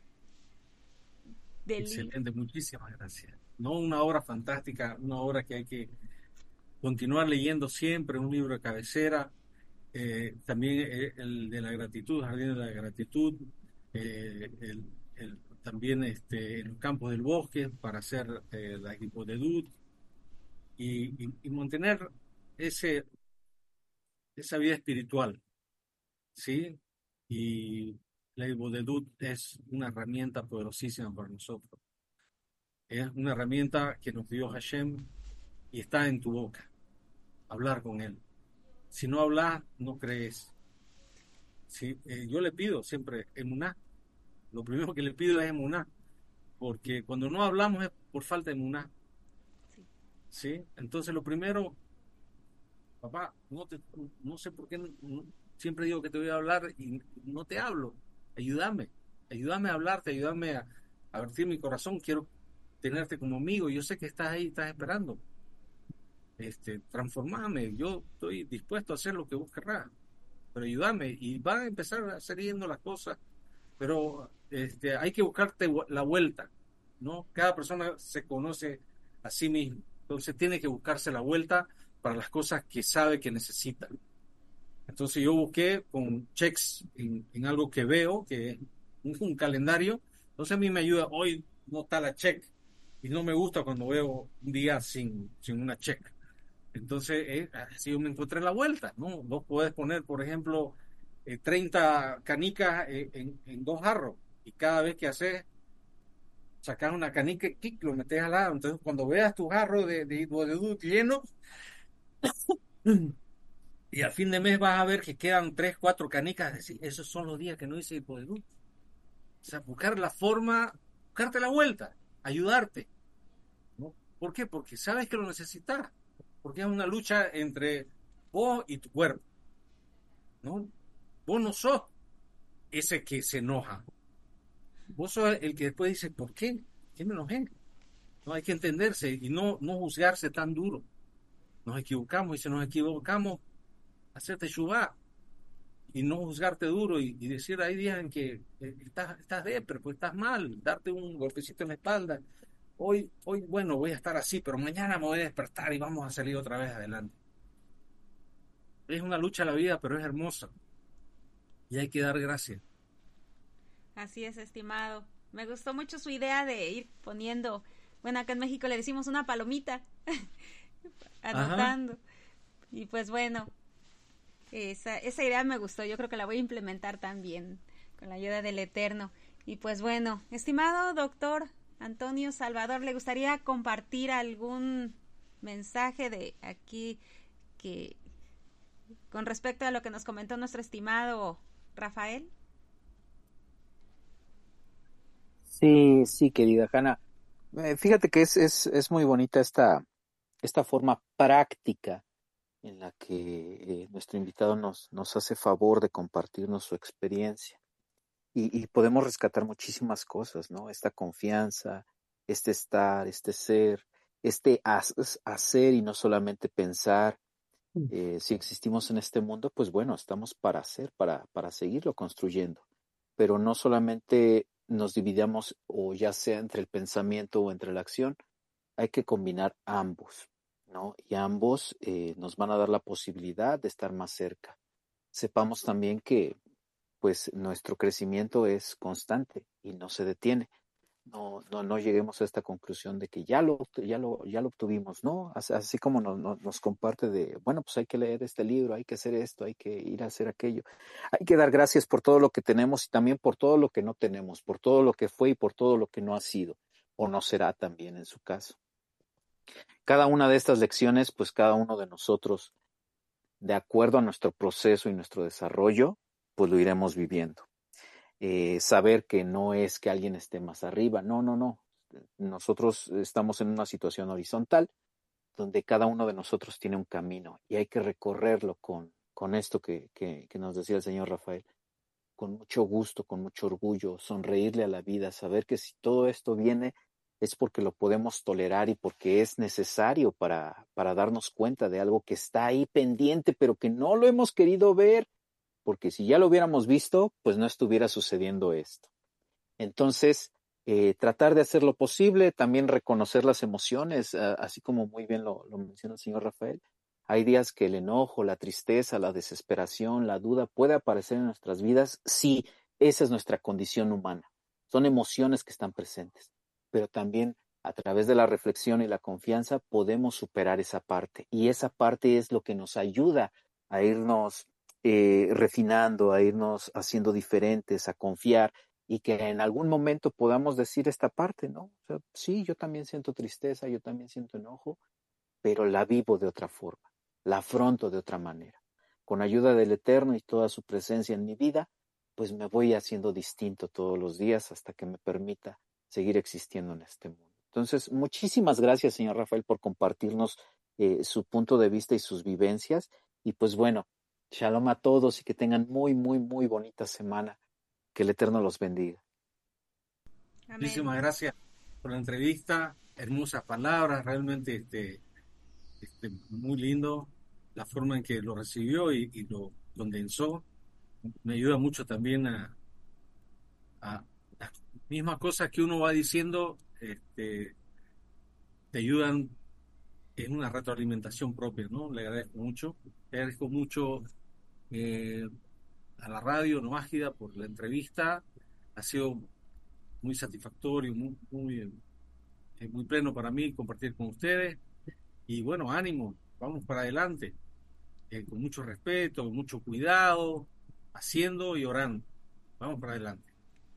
del Excelente, libro. muchísimas gracias. No, una obra fantástica, una obra que hay que continuar leyendo siempre, un libro de cabecera. Eh, también eh, el de la gratitud, Jardín de la Gratitud, eh, el, el- también este, en los campos del bosque para hacer eh, la equipo de Dud y, y- y mantener ese, esa vida espiritual, ¿sí? Y la equipo de Dud es una herramienta poderosísima para nosotros. Es una herramienta que nos dio Hashem y está en tu boca, hablar con Él. Si no hablas, no crees. ¿Sí? Eh, yo le pido siempre emuná. Lo primero que le pido es emuná, porque cuando no hablamos es por falta de emuná. Sí. ¿Sí? Entonces lo primero, papá, no, te, no sé por qué no- no- siempre digo que te voy a hablar y no te hablo. Ayúdame, ayúdame a hablarte, ayúdame a, a vertir mi corazón. Quiero tenerte como amigo. Yo sé que estás ahí, estás esperando. Este, transformame. Yo estoy dispuesto a hacer lo que vos querrás, pero ayúdame. Y van a empezar a seguir yendo las cosas, pero este, hay que buscarte vu- la vuelta, ¿no? Cada persona se conoce a sí mismo, entonces tiene que buscarse la vuelta para las cosas que sabe que necesita. Entonces yo busqué con checks en, en algo que veo, que es un, un calendario, entonces a mí me ayuda, hoy no está la check, y no me gusta cuando veo un día sin, sin una check. Entonces, eh, así yo me encontré la vuelta, ¿no? Vos podés poner, por ejemplo, eh, treinta canicas eh, en, en dos jarros y cada vez que haces, sacás una canica y ¡tic! Lo metés al lado. Entonces, cuando veas tu jarro de, de, de Dud lleno y al fin de mes vas a ver que quedan tres, cuatro canicas, decir, esos son los días que no hice Dud. O sea, buscar la forma, buscarte la vuelta, ayudarte, ¿no? ¿Por qué? Porque sabes que lo necesitas, porque es una lucha entre vos y tu cuerpo, ¿no? Vos no sos ese que se enoja. Vos sos el que después dice, ¿por qué? ¿Qué me enojé? No hay que entenderse y no, no juzgarse tan duro. Nos equivocamos y si nos equivocamos, hacerte chubá y no juzgarte duro y, y decir, hay días en que eh, estás, estás depre, pues estás mal, darte un golpecito en la espalda. Hoy, hoy, bueno, voy a estar así, pero mañana me voy a despertar y vamos a salir otra vez adelante. Es una lucha la vida, pero es hermosa y hay que dar gracias. Así es, estimado. Me gustó mucho su idea de ir poniendo, bueno, acá en México le decimos una palomita, Ajá. anotando. Y pues bueno, esa, esa idea me gustó. Yo creo que la voy a implementar también con la ayuda del Eterno. Y pues bueno, estimado doctor Antonio Salvador, ¿le gustaría compartir algún mensaje de aquí que con respecto a lo que nos comentó nuestro estimado Rafael? Sí, sí, querida Hanna. Eh, fíjate que es, es, es muy bonita esta, esta forma práctica en la que eh, nuestro invitado nos, nos hace favor de compartirnos su experiencia. Y, y podemos rescatar muchísimas cosas, ¿no? Esta confianza, este estar, este ser, este has- hacer y no solamente pensar. Eh, si existimos en este mundo, pues bueno, estamos para hacer, para, para seguirlo construyendo. Pero no solamente nos dividamos o ya sea entre el pensamiento o entre la acción, hay que combinar ambos, ¿no? Y ambos eh, nos van a dar la posibilidad de estar más cerca. Sepamos también que pues nuestro crecimiento es constante y no se detiene. No, no, no lleguemos a esta conclusión de que ya lo, ya lo, ya lo obtuvimos, ¿no? Así, así como nos, nos, nos comparte de, bueno, pues hay que leer este libro, hay que hacer esto, hay que ir a hacer aquello. Hay que dar gracias por todo lo que tenemos y también por todo lo que no tenemos, por todo lo que fue y por todo lo que no ha sido o no será también en su caso. Cada una de estas lecciones, pues cada uno de nosotros, de acuerdo a nuestro proceso y nuestro desarrollo, pues lo iremos viviendo. Eh, saber que no es que alguien esté más arriba, no, no, no. Nosotros estamos en una situación horizontal donde cada uno de nosotros tiene un camino y hay que recorrerlo con, con esto que, que, que nos decía el señor Rafael, con mucho gusto, con mucho orgullo, sonreírle a la vida, saber que si todo esto viene es porque lo podemos tolerar y porque es necesario para, para darnos cuenta de algo que está ahí pendiente, pero que no lo hemos querido ver, porque si ya lo hubiéramos visto, pues no estuviera sucediendo esto. Entonces, eh, tratar de hacer lo posible, también reconocer las emociones, uh, así como muy bien lo, lo menciona el señor Rafael. Hay días que el enojo, la tristeza, la desesperación, la duda puede aparecer en nuestras vidas. Sí, esa es nuestra condición humana. Son emociones que están presentes, pero también a través de la reflexión y la confianza podemos superar esa parte. Y esa parte es lo que nos ayuda a irnos eh, refinando, a irnos haciendo diferentes, a confiar y que en algún momento podamos decir esta parte, ¿no? O sea, sí, yo también siento tristeza, yo también siento enojo, pero la vivo de otra forma, la afronto de otra manera. Con ayuda del Eterno y toda su presencia en mi vida, pues me voy haciendo distinto todos los días hasta que me permita seguir existiendo en este mundo. Entonces, muchísimas gracias, señor Rafael, por compartirnos eh, su punto de vista y sus vivencias. Y pues bueno, shalom a todos y que tengan muy, muy, muy bonita semana. Que el Eterno los bendiga. Amén. Muchísimas gracias por la entrevista, hermosas palabras, realmente este, este, muy lindo la forma en que lo recibió y, y lo condensó. Me ayuda mucho también a, a las mismas cosas que uno va diciendo, este, te ayudan, es una retroalimentación propia, ¿no? Le agradezco mucho, le agradezco mucho eh, a la radio Nomágida por la entrevista, ha sido muy satisfactorio, muy, muy, eh, muy pleno para mí compartir con ustedes. Y bueno, ánimo, vamos para adelante, eh, con mucho respeto, con mucho cuidado, haciendo y orando. Vamos para adelante.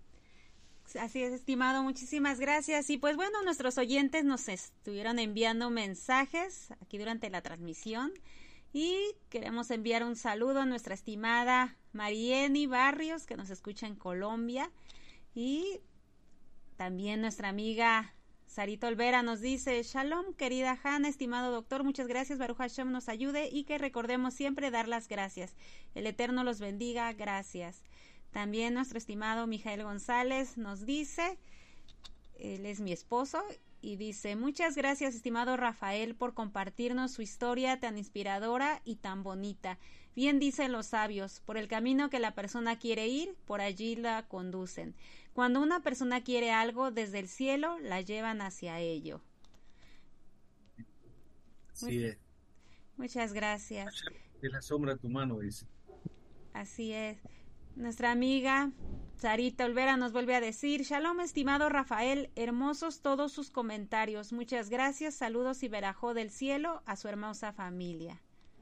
Así es, estimado, muchísimas gracias. Y pues bueno, nuestros oyentes nos estuvieron enviando mensajes aquí durante la transmisión y queremos enviar un saludo a nuestra estimada Marieni Barrios, que nos escucha en Colombia, y también nuestra amiga Sarita Olvera nos dice: Shalom, querida Hanna, estimado doctor, muchas gracias, Baruch Hashem nos ayude y que recordemos siempre dar las gracias. El Eterno los bendiga, gracias. También nuestro estimado Mijael González nos dice, él es mi esposo, y dice: muchas gracias, estimado Rafael, por compartirnos su historia tan inspiradora y tan bonita. Bien dicen los sabios, por el camino que la persona quiere ir, por allí la conducen. Cuando una persona quiere algo, desde el cielo la llevan hacia ello. Así es. Muchas gracias. De la sombra de tu mano, dice. Así es. Nuestra amiga Sarita Olvera nos vuelve a decir: Shalom, estimado Rafael, hermosos todos sus comentarios. Muchas gracias, saludos y verajó del cielo a su hermosa familia.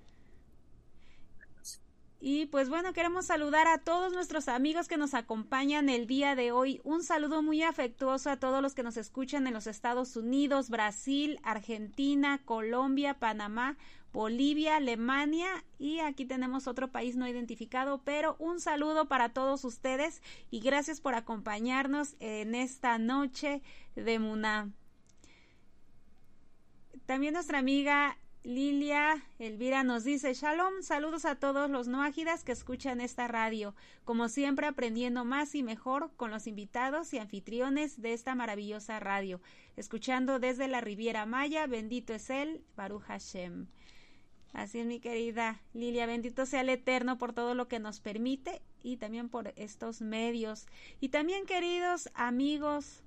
Y pues bueno, queremos saludar a todos nuestros amigos que nos acompañan el día de hoy. Un saludo muy afectuoso a todos los que nos escuchan en los Estados Unidos, Brasil, Argentina, Colombia, Panamá, Bolivia, Alemania, y aquí tenemos otro país no identificado, pero un saludo para todos ustedes y gracias por acompañarnos en esta noche de Muná. También nuestra amiga Lilia Elvira nos dice: Shalom, saludos a todos los noágidas que escuchan esta radio, como siempre aprendiendo más y mejor con los invitados y anfitriones de esta maravillosa radio, escuchando desde la Riviera Maya, bendito es él, Baruch Hashem. Así es, mi querida Lilia, bendito sea el Eterno por todo lo que nos permite y también por estos medios. Y también, queridos amigos,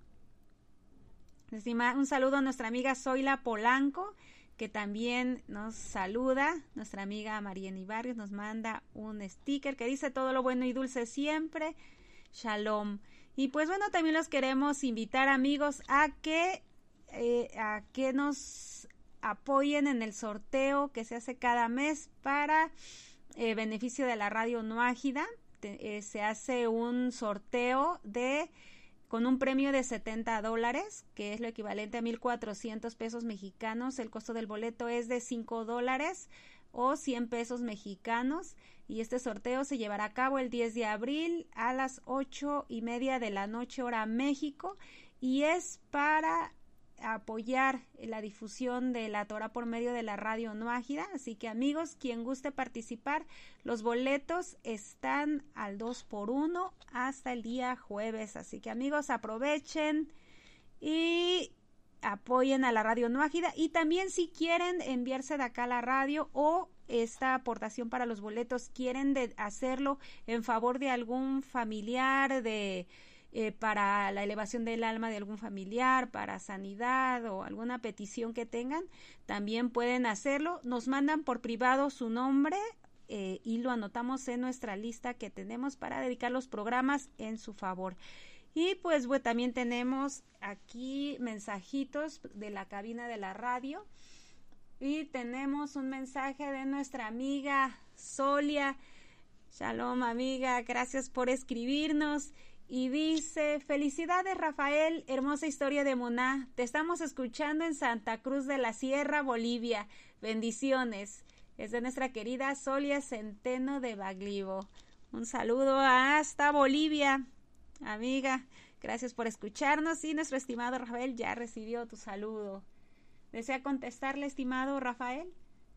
un saludo a nuestra amiga Zoila Polanco, que también nos saluda. Nuestra amiga Marieni Barrios nos manda un sticker que dice: todo lo bueno y dulce siempre, Shalom. Y pues bueno, también los queremos invitar, amigos, a que, eh, a que nos apoyen en el sorteo que se hace cada mes para eh, beneficio de la radio Noágida. Eh, se hace un sorteo de con un premio de setenta dólares, que es lo equivalente a mil cuatrocientos pesos mexicanos. El costo del boleto es de cinco dólares o cien pesos mexicanos. Y este sorteo se llevará a cabo el diez de abril a las ocho y media de la noche, hora México. Y es para apoyar la difusión de la Torah por medio de la radio Noágida. Así que amigos, quien guste participar, los boletos están al dos por uno hasta el día jueves. Así que amigos, aprovechen y apoyen a la radio Noágida. Y también si quieren enviarse de acá a la radio o esta aportación para los boletos, quieren de hacerlo en favor de algún familiar, de eh, para la elevación del alma de algún familiar, para sanidad o alguna petición que tengan, también pueden hacerlo. Nos mandan por privado su nombre eh, y lo anotamos en nuestra lista que tenemos para dedicar los programas en su favor. Y pues bueno, también tenemos aquí mensajitos de la cabina de la radio. Y tenemos un mensaje de nuestra amiga Solia. Shalom, amiga, gracias por escribirnos. Y dice: felicidades, Rafael, hermosa historia de Muná. Te estamos escuchando en Santa Cruz de la Sierra, Bolivia. Bendiciones. Es de nuestra querida Solia Centeno de Baglivo. Un saludo hasta Bolivia, amiga. Gracias por escucharnos. Y nuestro estimado Rafael ya recibió tu saludo. ¿Desea contestarle, estimado Rafael?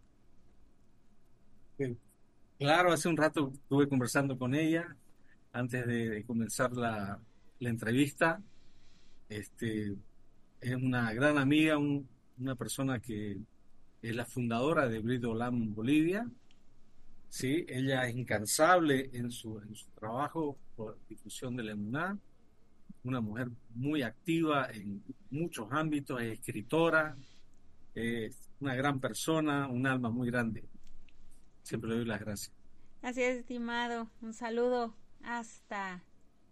Claro, hace un rato estuve conversando con ella antes de, de comenzar la, la entrevista. Este, es una gran amiga, un- una persona que es la fundadora de Brit Olam Bolivia. Sí, ella es incansable en su, en su trabajo por difusión de la emuná, una mujer muy activa en muchos ámbitos, es escritora, es una gran persona, un alma muy grande. Siempre le doy las gracias. Así es, estimado. Un saludo hasta,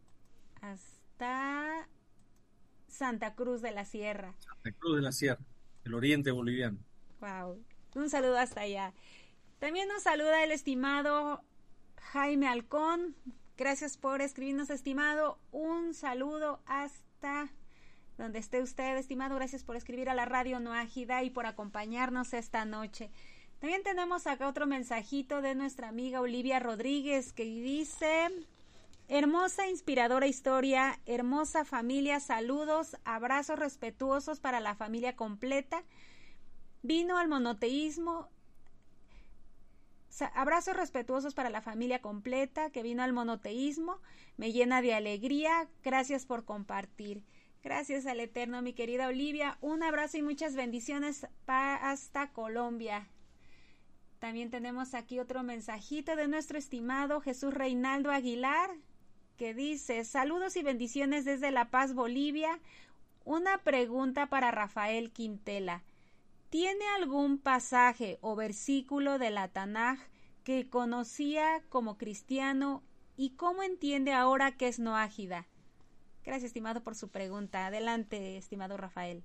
hasta Santa Cruz de la Sierra. Santa Cruz de la Sierra, el oriente boliviano. Wow. Un saludo hasta allá. También nos saluda el estimado Jaime Halcón. Gracias por escribirnos, estimado. Un saludo hasta donde esté usted, estimado. Gracias por escribir a la radio Noágida y por acompañarnos esta noche. También tenemos acá otro mensajito de nuestra amiga Olivia Rodríguez que dice: hermosa, inspiradora historia, hermosa familia, saludos, abrazos respetuosos para la familia completa. Vino al monoteísmo. Sa- Abrazos respetuosos para la familia completa que vino al monoteísmo. Me llena de alegría. Gracias por compartir. Gracias al Eterno, mi querida Olivia. Un abrazo y muchas bendiciones pa- hasta Colombia. También tenemos aquí otro mensajito de nuestro estimado Jesús Reinaldo Aguilar que dice: saludos y bendiciones desde La Paz, Bolivia. Una pregunta para Rafael Quintela. ¿Tiene algún pasaje o versículo de la Tanaj que conocía como cristiano y cómo entiende ahora que es noágida? Gracias, estimado, por su pregunta. Adelante, estimado Rafael.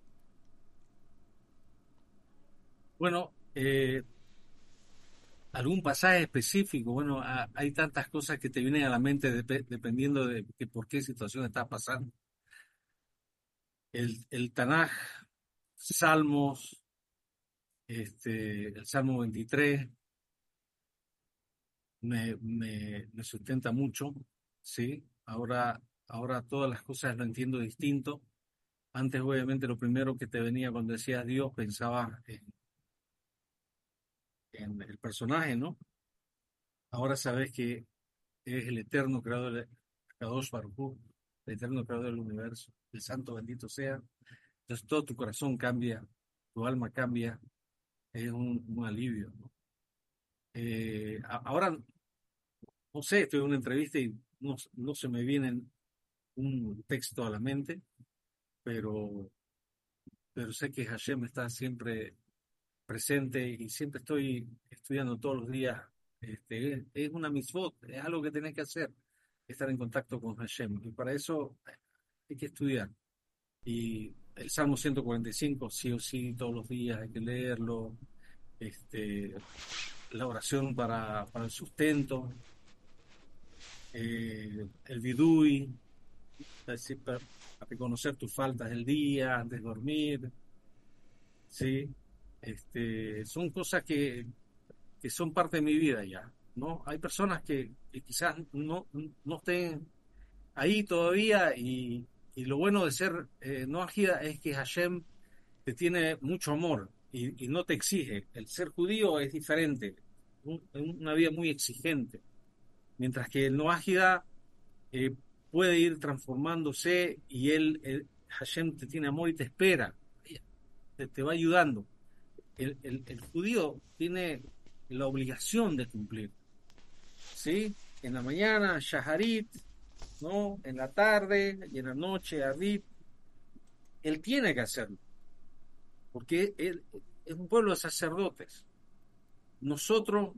Bueno, eh, algún pasaje específico. Bueno, a- hay tantas cosas que te vienen a la mente depe- dependiendo de, que por qué situación estás pasando. El, el Tanaj, Salmos, este, el Salmo veintitrés me, me, me sustenta mucho, ¿sí? Ahora, ahora todas las cosas lo entiendo distinto. Antes, obviamente, lo primero que te venía cuando decías Dios, pensaba en, en el personaje, ¿no? Ahora sabes que es el eterno creador, de- Kadosh Baruj Hu, el eterno creador del universo, el santo bendito sea. Entonces todo tu corazón cambia, tu alma cambia, es un, un alivio, ¿no? Eh, a- ahora, no sé, estoy en una entrevista y no, no se me viene un texto a la mente, pero, pero sé que Hashem está siempre presente y siempre estoy estudiando todos los días. Este, es, es una mitzvot, es algo que tenés que hacer, estar en contacto con Hashem. Y para eso hay que estudiar. Y el Salmo ciento cuarenta y cinco, sí o sí, todos los días hay que leerlo. Este, la oración para, para el sustento, eh, el vidui, es decir, para, para reconocer tus faltas del día, antes de dormir, ¿sí? Este, son cosas que, que son parte de mi vida ya, ¿no? Hay personas que, que quizás no, no estén ahí todavía y, y lo bueno de ser eh, no ágida es que Hashem te tiene mucho amor y, y no te exige. El ser judío es diferente, un- una vida muy exigente, mientras que el Noágida eh, puede ir transformándose y él, él- Hashem te tiene amor y te espera, te, te va ayudando. El, el, el judío tiene la obligación de cumplir, ¿sí? En la mañana, Shaharit, ¿no? En la tarde y en la noche, Arrit. Él tiene que hacerlo, porque él es un pueblo de sacerdotes. Nosotros,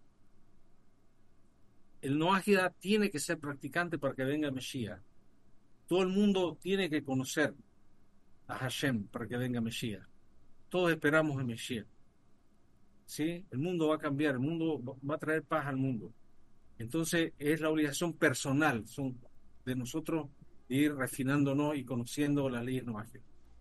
el Noágida tiene que ser practicante para que venga el Mesías. Todo el mundo tiene que conocer a Hashem para que venga Mesías. Todos esperamos el Mesías, ¿sí? El mundo va a cambiar, el mundo va va a traer paz al mundo. Entonces es la obligación personal son de nosotros de ir refinándonos y conociendo las leyes noágidas.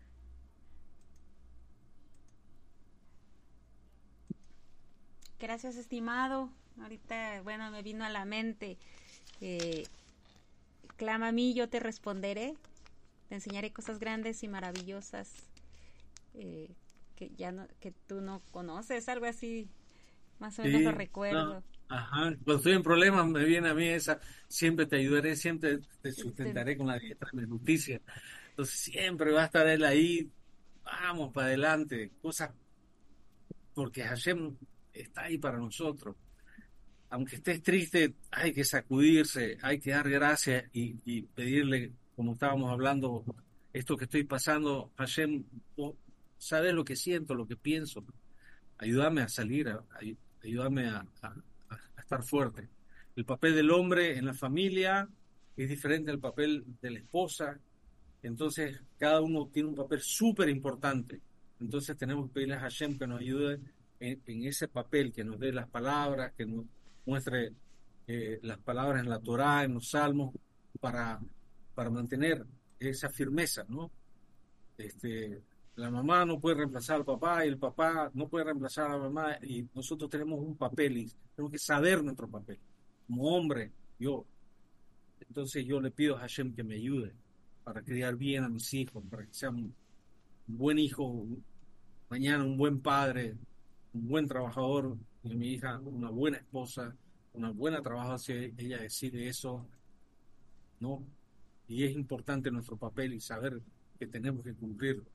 Gracias, estimado. Ahorita, bueno, me vino a la mente. Eh, clama a mí, yo te responderé. Te enseñaré cosas grandes y maravillosas eh, que ya no, que tú no conoces, algo así. Más o menos lo Sí, recuerdo. no, ajá. Cuando estoy en problemas me viene a mí esa, siempre te ayudaré, siempre te Este, sustentaré con la diestra de mi justicia. Entonces siempre va a estar él ahí, vamos para adelante, cosas, porque Hashem está ahí para nosotros. Aunque estés triste, hay que sacudirse, hay que dar gracias y, y pedirle, como estábamos hablando, esto que estoy pasando, Hashem, vos sabes lo que siento, lo que pienso, ayúdame a salir, a- ay- ayúdame a, a- a estar fuerte. El papel del hombre en la familia es diferente al papel de la esposa, entonces cada uno tiene un papel súper importante. Entonces tenemos que pedirle a Hashem que nos ayude en, en ese papel, que nos dé las palabras, que nos muestre eh, las palabras en la Torá, en los Salmos, para, para mantener esa firmeza, ¿no? Este, la mamá no puede reemplazar al papá y el papá no puede reemplazar a la mamá y nosotros tenemos un papel y tenemos que saber nuestro papel. Como hombre, yo, entonces yo le pido a Hashem que me ayude para criar bien a mis hijos, para que sean un buen hijo, un- mañana un buen padre, un buen trabajador, y mi hija una buena esposa, una buena trabajadora, si ella decide eso, ¿no? Y es importante nuestro papel y saber que tenemos que cumplirlo.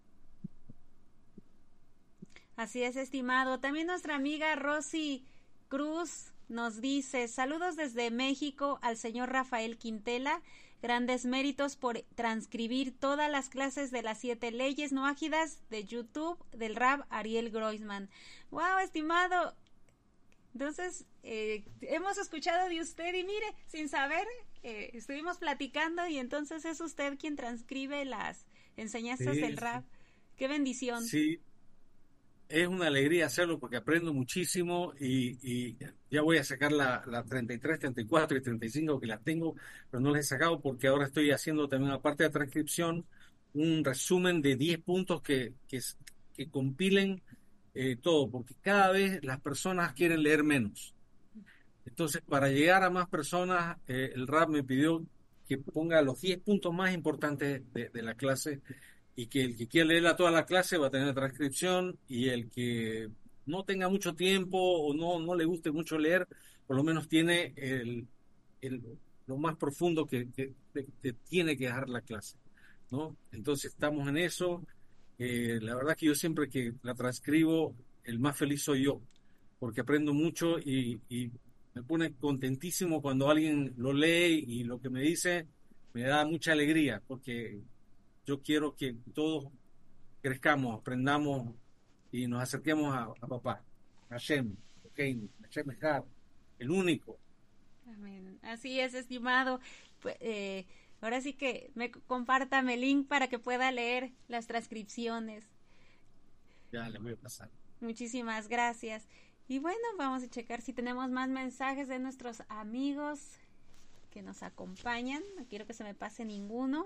Así es, estimado. También nuestra amiga Rosy Cruz nos dice, saludos desde México al señor Rafael Quintela, grandes méritos por transcribir todas las clases de las siete leyes noágidas de YouTube del Rab Ariel Groisman. Wow, estimado. Entonces, eh, hemos escuchado de usted y mire, sin saber, eh, estuvimos platicando y entonces es usted quien transcribe las enseñanzas Sí, del Rab. Qué bendición. sí, es una alegría hacerlo porque aprendo muchísimo y, y ya voy a sacar la, la treinta y tres, treinta y cuatro y treinta y cinco que las tengo, pero no las he sacado porque ahora estoy haciendo también, aparte de transcripción, un resumen de diez puntos que, que, s- que compilen eh, todo, porque cada vez las personas quieren leer menos. Entonces, para llegar a más personas, eh, el R A P me pidió que ponga los diez puntos más importantes de, de la clase y que el que quiera leerla toda la clase va a tener transcripción y el que no tenga mucho tiempo o no, no le guste mucho leer, por lo menos tiene el, el- lo más profundo que, que- que- que tiene que dejar la clase, ¿no? Entonces estamos en eso. Eh, la verdad que yo siempre que la transcribo, el más feliz soy yo, porque aprendo mucho y, y me pone contentísimo cuando alguien lo lee y lo que me dice me da mucha alegría, porque yo quiero que todos crezcamos, aprendamos y nos acerquemos a, a papá, a Hashem, ok, Hashem Echad, el único. Amén. Así es, estimado. Pues, eh, ahora sí que me compártame el link para que pueda leer las transcripciones. Ya le voy a pasar. Muchísimas gracias. Y bueno, vamos a checar si tenemos más mensajes de nuestros amigos que nos acompañan. No quiero que se me pase ninguno.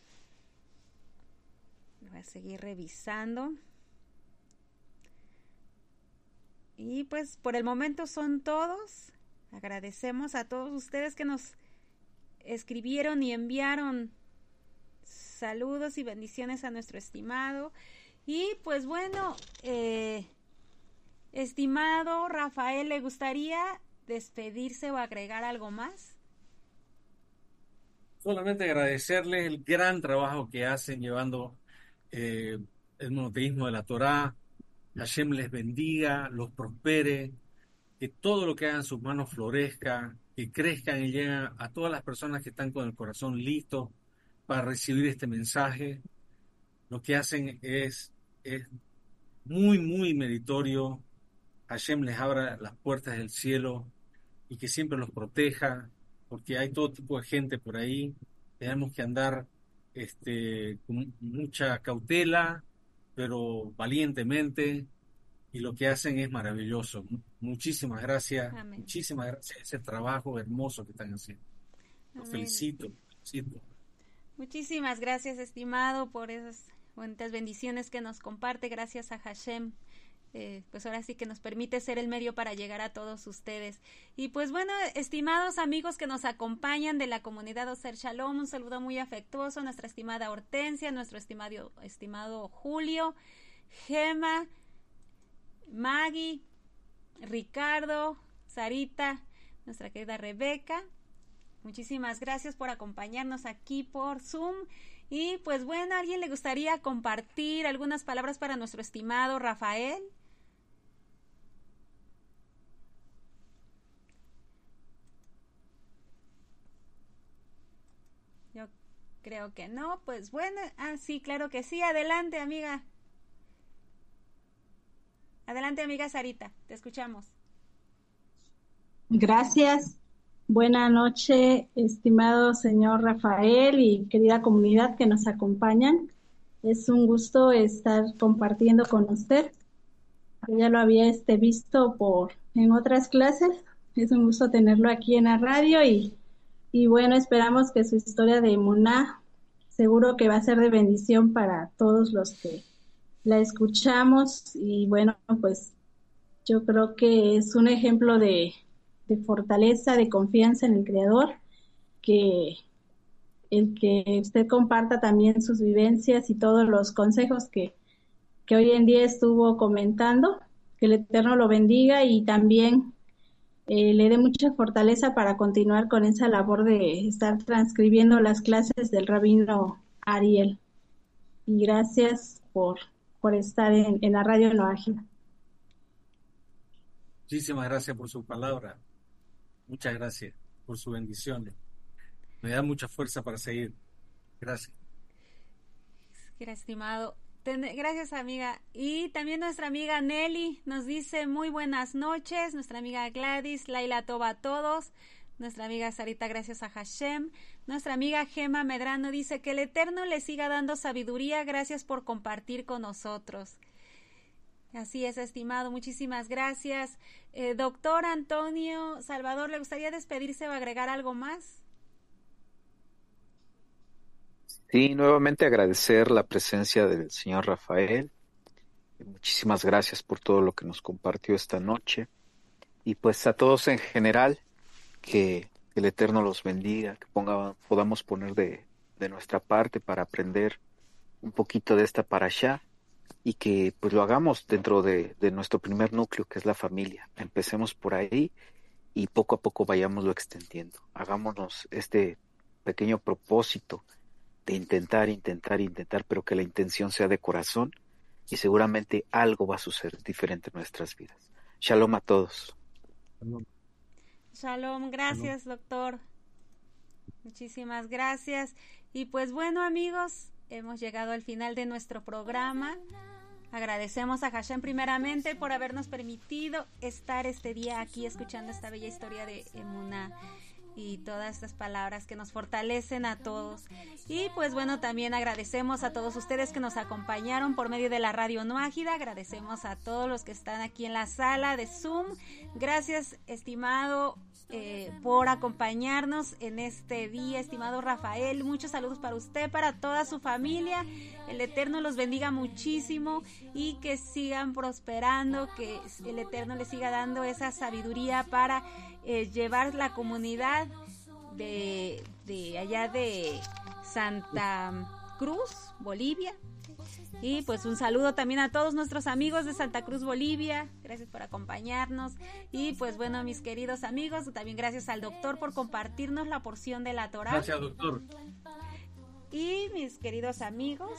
Voy a seguir revisando. Y pues por el momento son todos. Agradecemos a todos ustedes que nos escribieron y enviaron saludos y bendiciones a nuestro estimado. Y pues bueno, eh, estimado Rafael, ¿le gustaría despedirse o agregar algo más? Solamente agradecerles el gran trabajo que hacen llevando eh, el monoteísmo de la Torá. Hashem les bendiga, los prospere, que todo lo que hagan en sus manos florezca, que crezcan y lleguen a todas las personas que están con el corazón listo para recibir este mensaje. Lo que hacen es, es muy, muy meritorio. Hashem les abra las puertas del cielo y que siempre los proteja, porque hay todo tipo de gente por ahí. Tenemos que andar este, con mucha cautela, pero valientemente, y lo que hacen es maravilloso. Muchísimas gracias, Amén. muchísimas gracias a ese trabajo hermoso que están haciendo. Los Amén. felicito, felicito. Muchísimas gracias, estimado, por esas bonitas bendiciones que nos comparte. Gracias a Hashem. Eh, pues ahora sí que nos permite ser el medio para llegar a todos ustedes. Y pues bueno, estimados amigos que nos acompañan de la comunidad Oser Shalom, un saludo muy afectuoso a nuestra estimada Hortensia, nuestro estimado, estimado Julio, Gema, Maggie, Ricardo, Sarita, nuestra querida Rebeca. Muchísimas gracias por acompañarnos aquí por Zoom. Y pues bueno, ¿a alguien le gustaría compartir algunas palabras para nuestro estimado Rafael? Yo creo que no, pues bueno, ah, sí, claro que sí, adelante, amiga. Adelante, amiga Sarita, te escuchamos. Gracias. Buenas noches, estimado señor Rafael y querida comunidad que nos acompañan. Es un gusto estar compartiendo con usted. Ya lo había este, visto por en otras clases. Es un gusto tenerlo aquí en la radio y, y bueno, esperamos que su historia de Emuná seguro que va a ser de bendición para todos los que la escuchamos y bueno, pues yo creo que es un ejemplo de de fortaleza, de confianza en el Creador, que el que usted comparta también sus vivencias y todos los consejos que, que hoy en día estuvo comentando, que el Eterno lo bendiga y también eh, le dé mucha fortaleza para continuar con esa labor de estar transcribiendo las clases del rabino Ariel. Y gracias por, por estar en, en la radio Noágida. Muchísimas gracias por su palabra. Muchas gracias por sus bendiciones. Me da mucha fuerza para seguir. Gracias. Gracias, estimado. Gracias, amiga. Y también nuestra amiga Nelly nos dice muy buenas noches. Nuestra amiga Gladys, Laila Toba a todos. Nuestra amiga Sarita, gracias a Hashem. Nuestra amiga Gema Medrano dice que el Eterno le siga dando sabiduría. Gracias por compartir con nosotros. Así es, estimado, muchísimas gracias. Eh, doctor Antonio Salvador, ¿le gustaría despedirse o agregar algo más? Sí, nuevamente agradecer la presencia del señor Rafael. Muchísimas gracias por todo lo que nos compartió esta noche. Y pues a todos en general, que el Eterno los bendiga, que ponga, podamos poner de, de nuestra parte para aprender un poquito de esta parashá. Y que pues lo hagamos dentro de, de nuestro primer núcleo, que es la familia. Empecemos por ahí y poco a poco vayámoslo extendiendo. Hagámonos este pequeño propósito de intentar, intentar, intentar, pero que la intención sea de corazón y seguramente algo va a suceder diferente en nuestras vidas. Shalom a todos. Shalom, Shalom, gracias, Shalom. Doctor. Muchísimas gracias. Y pues bueno, amigos, hemos llegado al final de nuestro programa. Agradecemos a Hashem primeramente por habernos permitido estar este día aquí escuchando esta bella historia de Emuná y todas estas palabras que nos fortalecen a todos. Y pues bueno, también agradecemos a todos ustedes que nos acompañaron por medio de la radio Noágida. Agradecemos a todos los que están aquí en la sala de Zoom. Gracias, estimado Eh, por acompañarnos en este día, estimado Rafael. Muchos saludos para usted, para toda su familia. El Eterno los bendiga muchísimo y que sigan prosperando, que el Eterno les siga dando esa sabiduría para eh, llevar la comunidad de, de allá de Santa Cruz, Bolivia, Y pues un saludo también a todos nuestros amigos de Santa Cruz, Bolivia. Gracias por acompañarnos. Y pues bueno, mis queridos amigos, también gracias al doctor por compartirnos la porción de la Torá. Gracias, doctor. Y mis queridos amigos,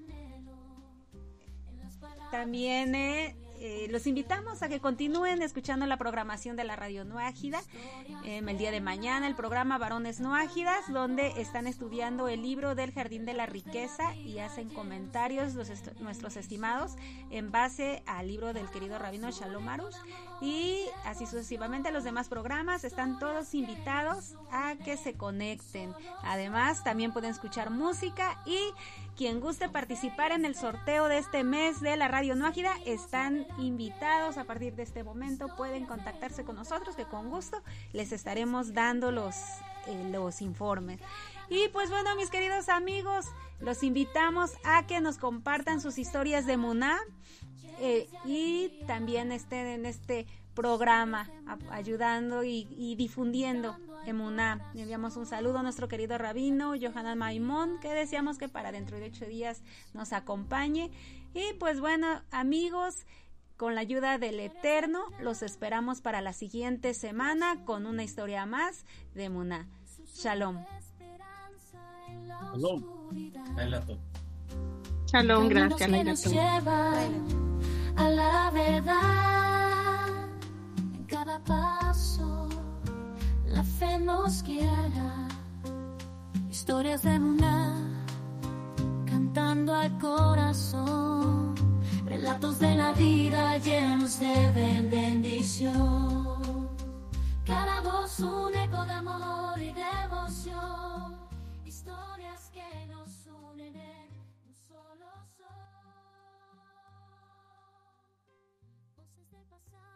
también eh, eh, los invitamos a que continúen escuchando la programación de la Radio Nuágida. Eh, el día de mañana el programa Varones Nuágidas, donde están estudiando el libro del Jardín de la Riqueza y hacen comentarios los est- nuestros estimados en base al libro del querido rabino Shalom Arush. Y así sucesivamente los demás programas están todos invitados a que se conecten. Además también pueden escuchar música, y quien guste participar en el sorteo de este mes de la Radio Nuágida están invitados. A partir de este momento pueden contactarse con nosotros, que con gusto les estaremos dando los, eh, los informes. Y pues bueno, mis queridos amigos, los invitamos a que nos compartan sus historias de Emuná. Eh, y también estén en este programa a, ayudando y, y difundiendo Emuná. Le enviamos un saludo a nuestro querido rabino Yohanan Maimón, que deseamos que para dentro de ocho días nos acompañe. Y pues bueno, amigos, con la ayuda del Eterno los esperamos para la siguiente semana con una historia más de Emuná. Shalom. Shalom. Adelante. Shalom, gracias. Que nos lleva a la verdad. En cada paso la fe nos guiará. Historias de Emuná cantando al corazón, relatos de la vida llenos de bendición. Cada voz un eco de amor y devoción. Historias que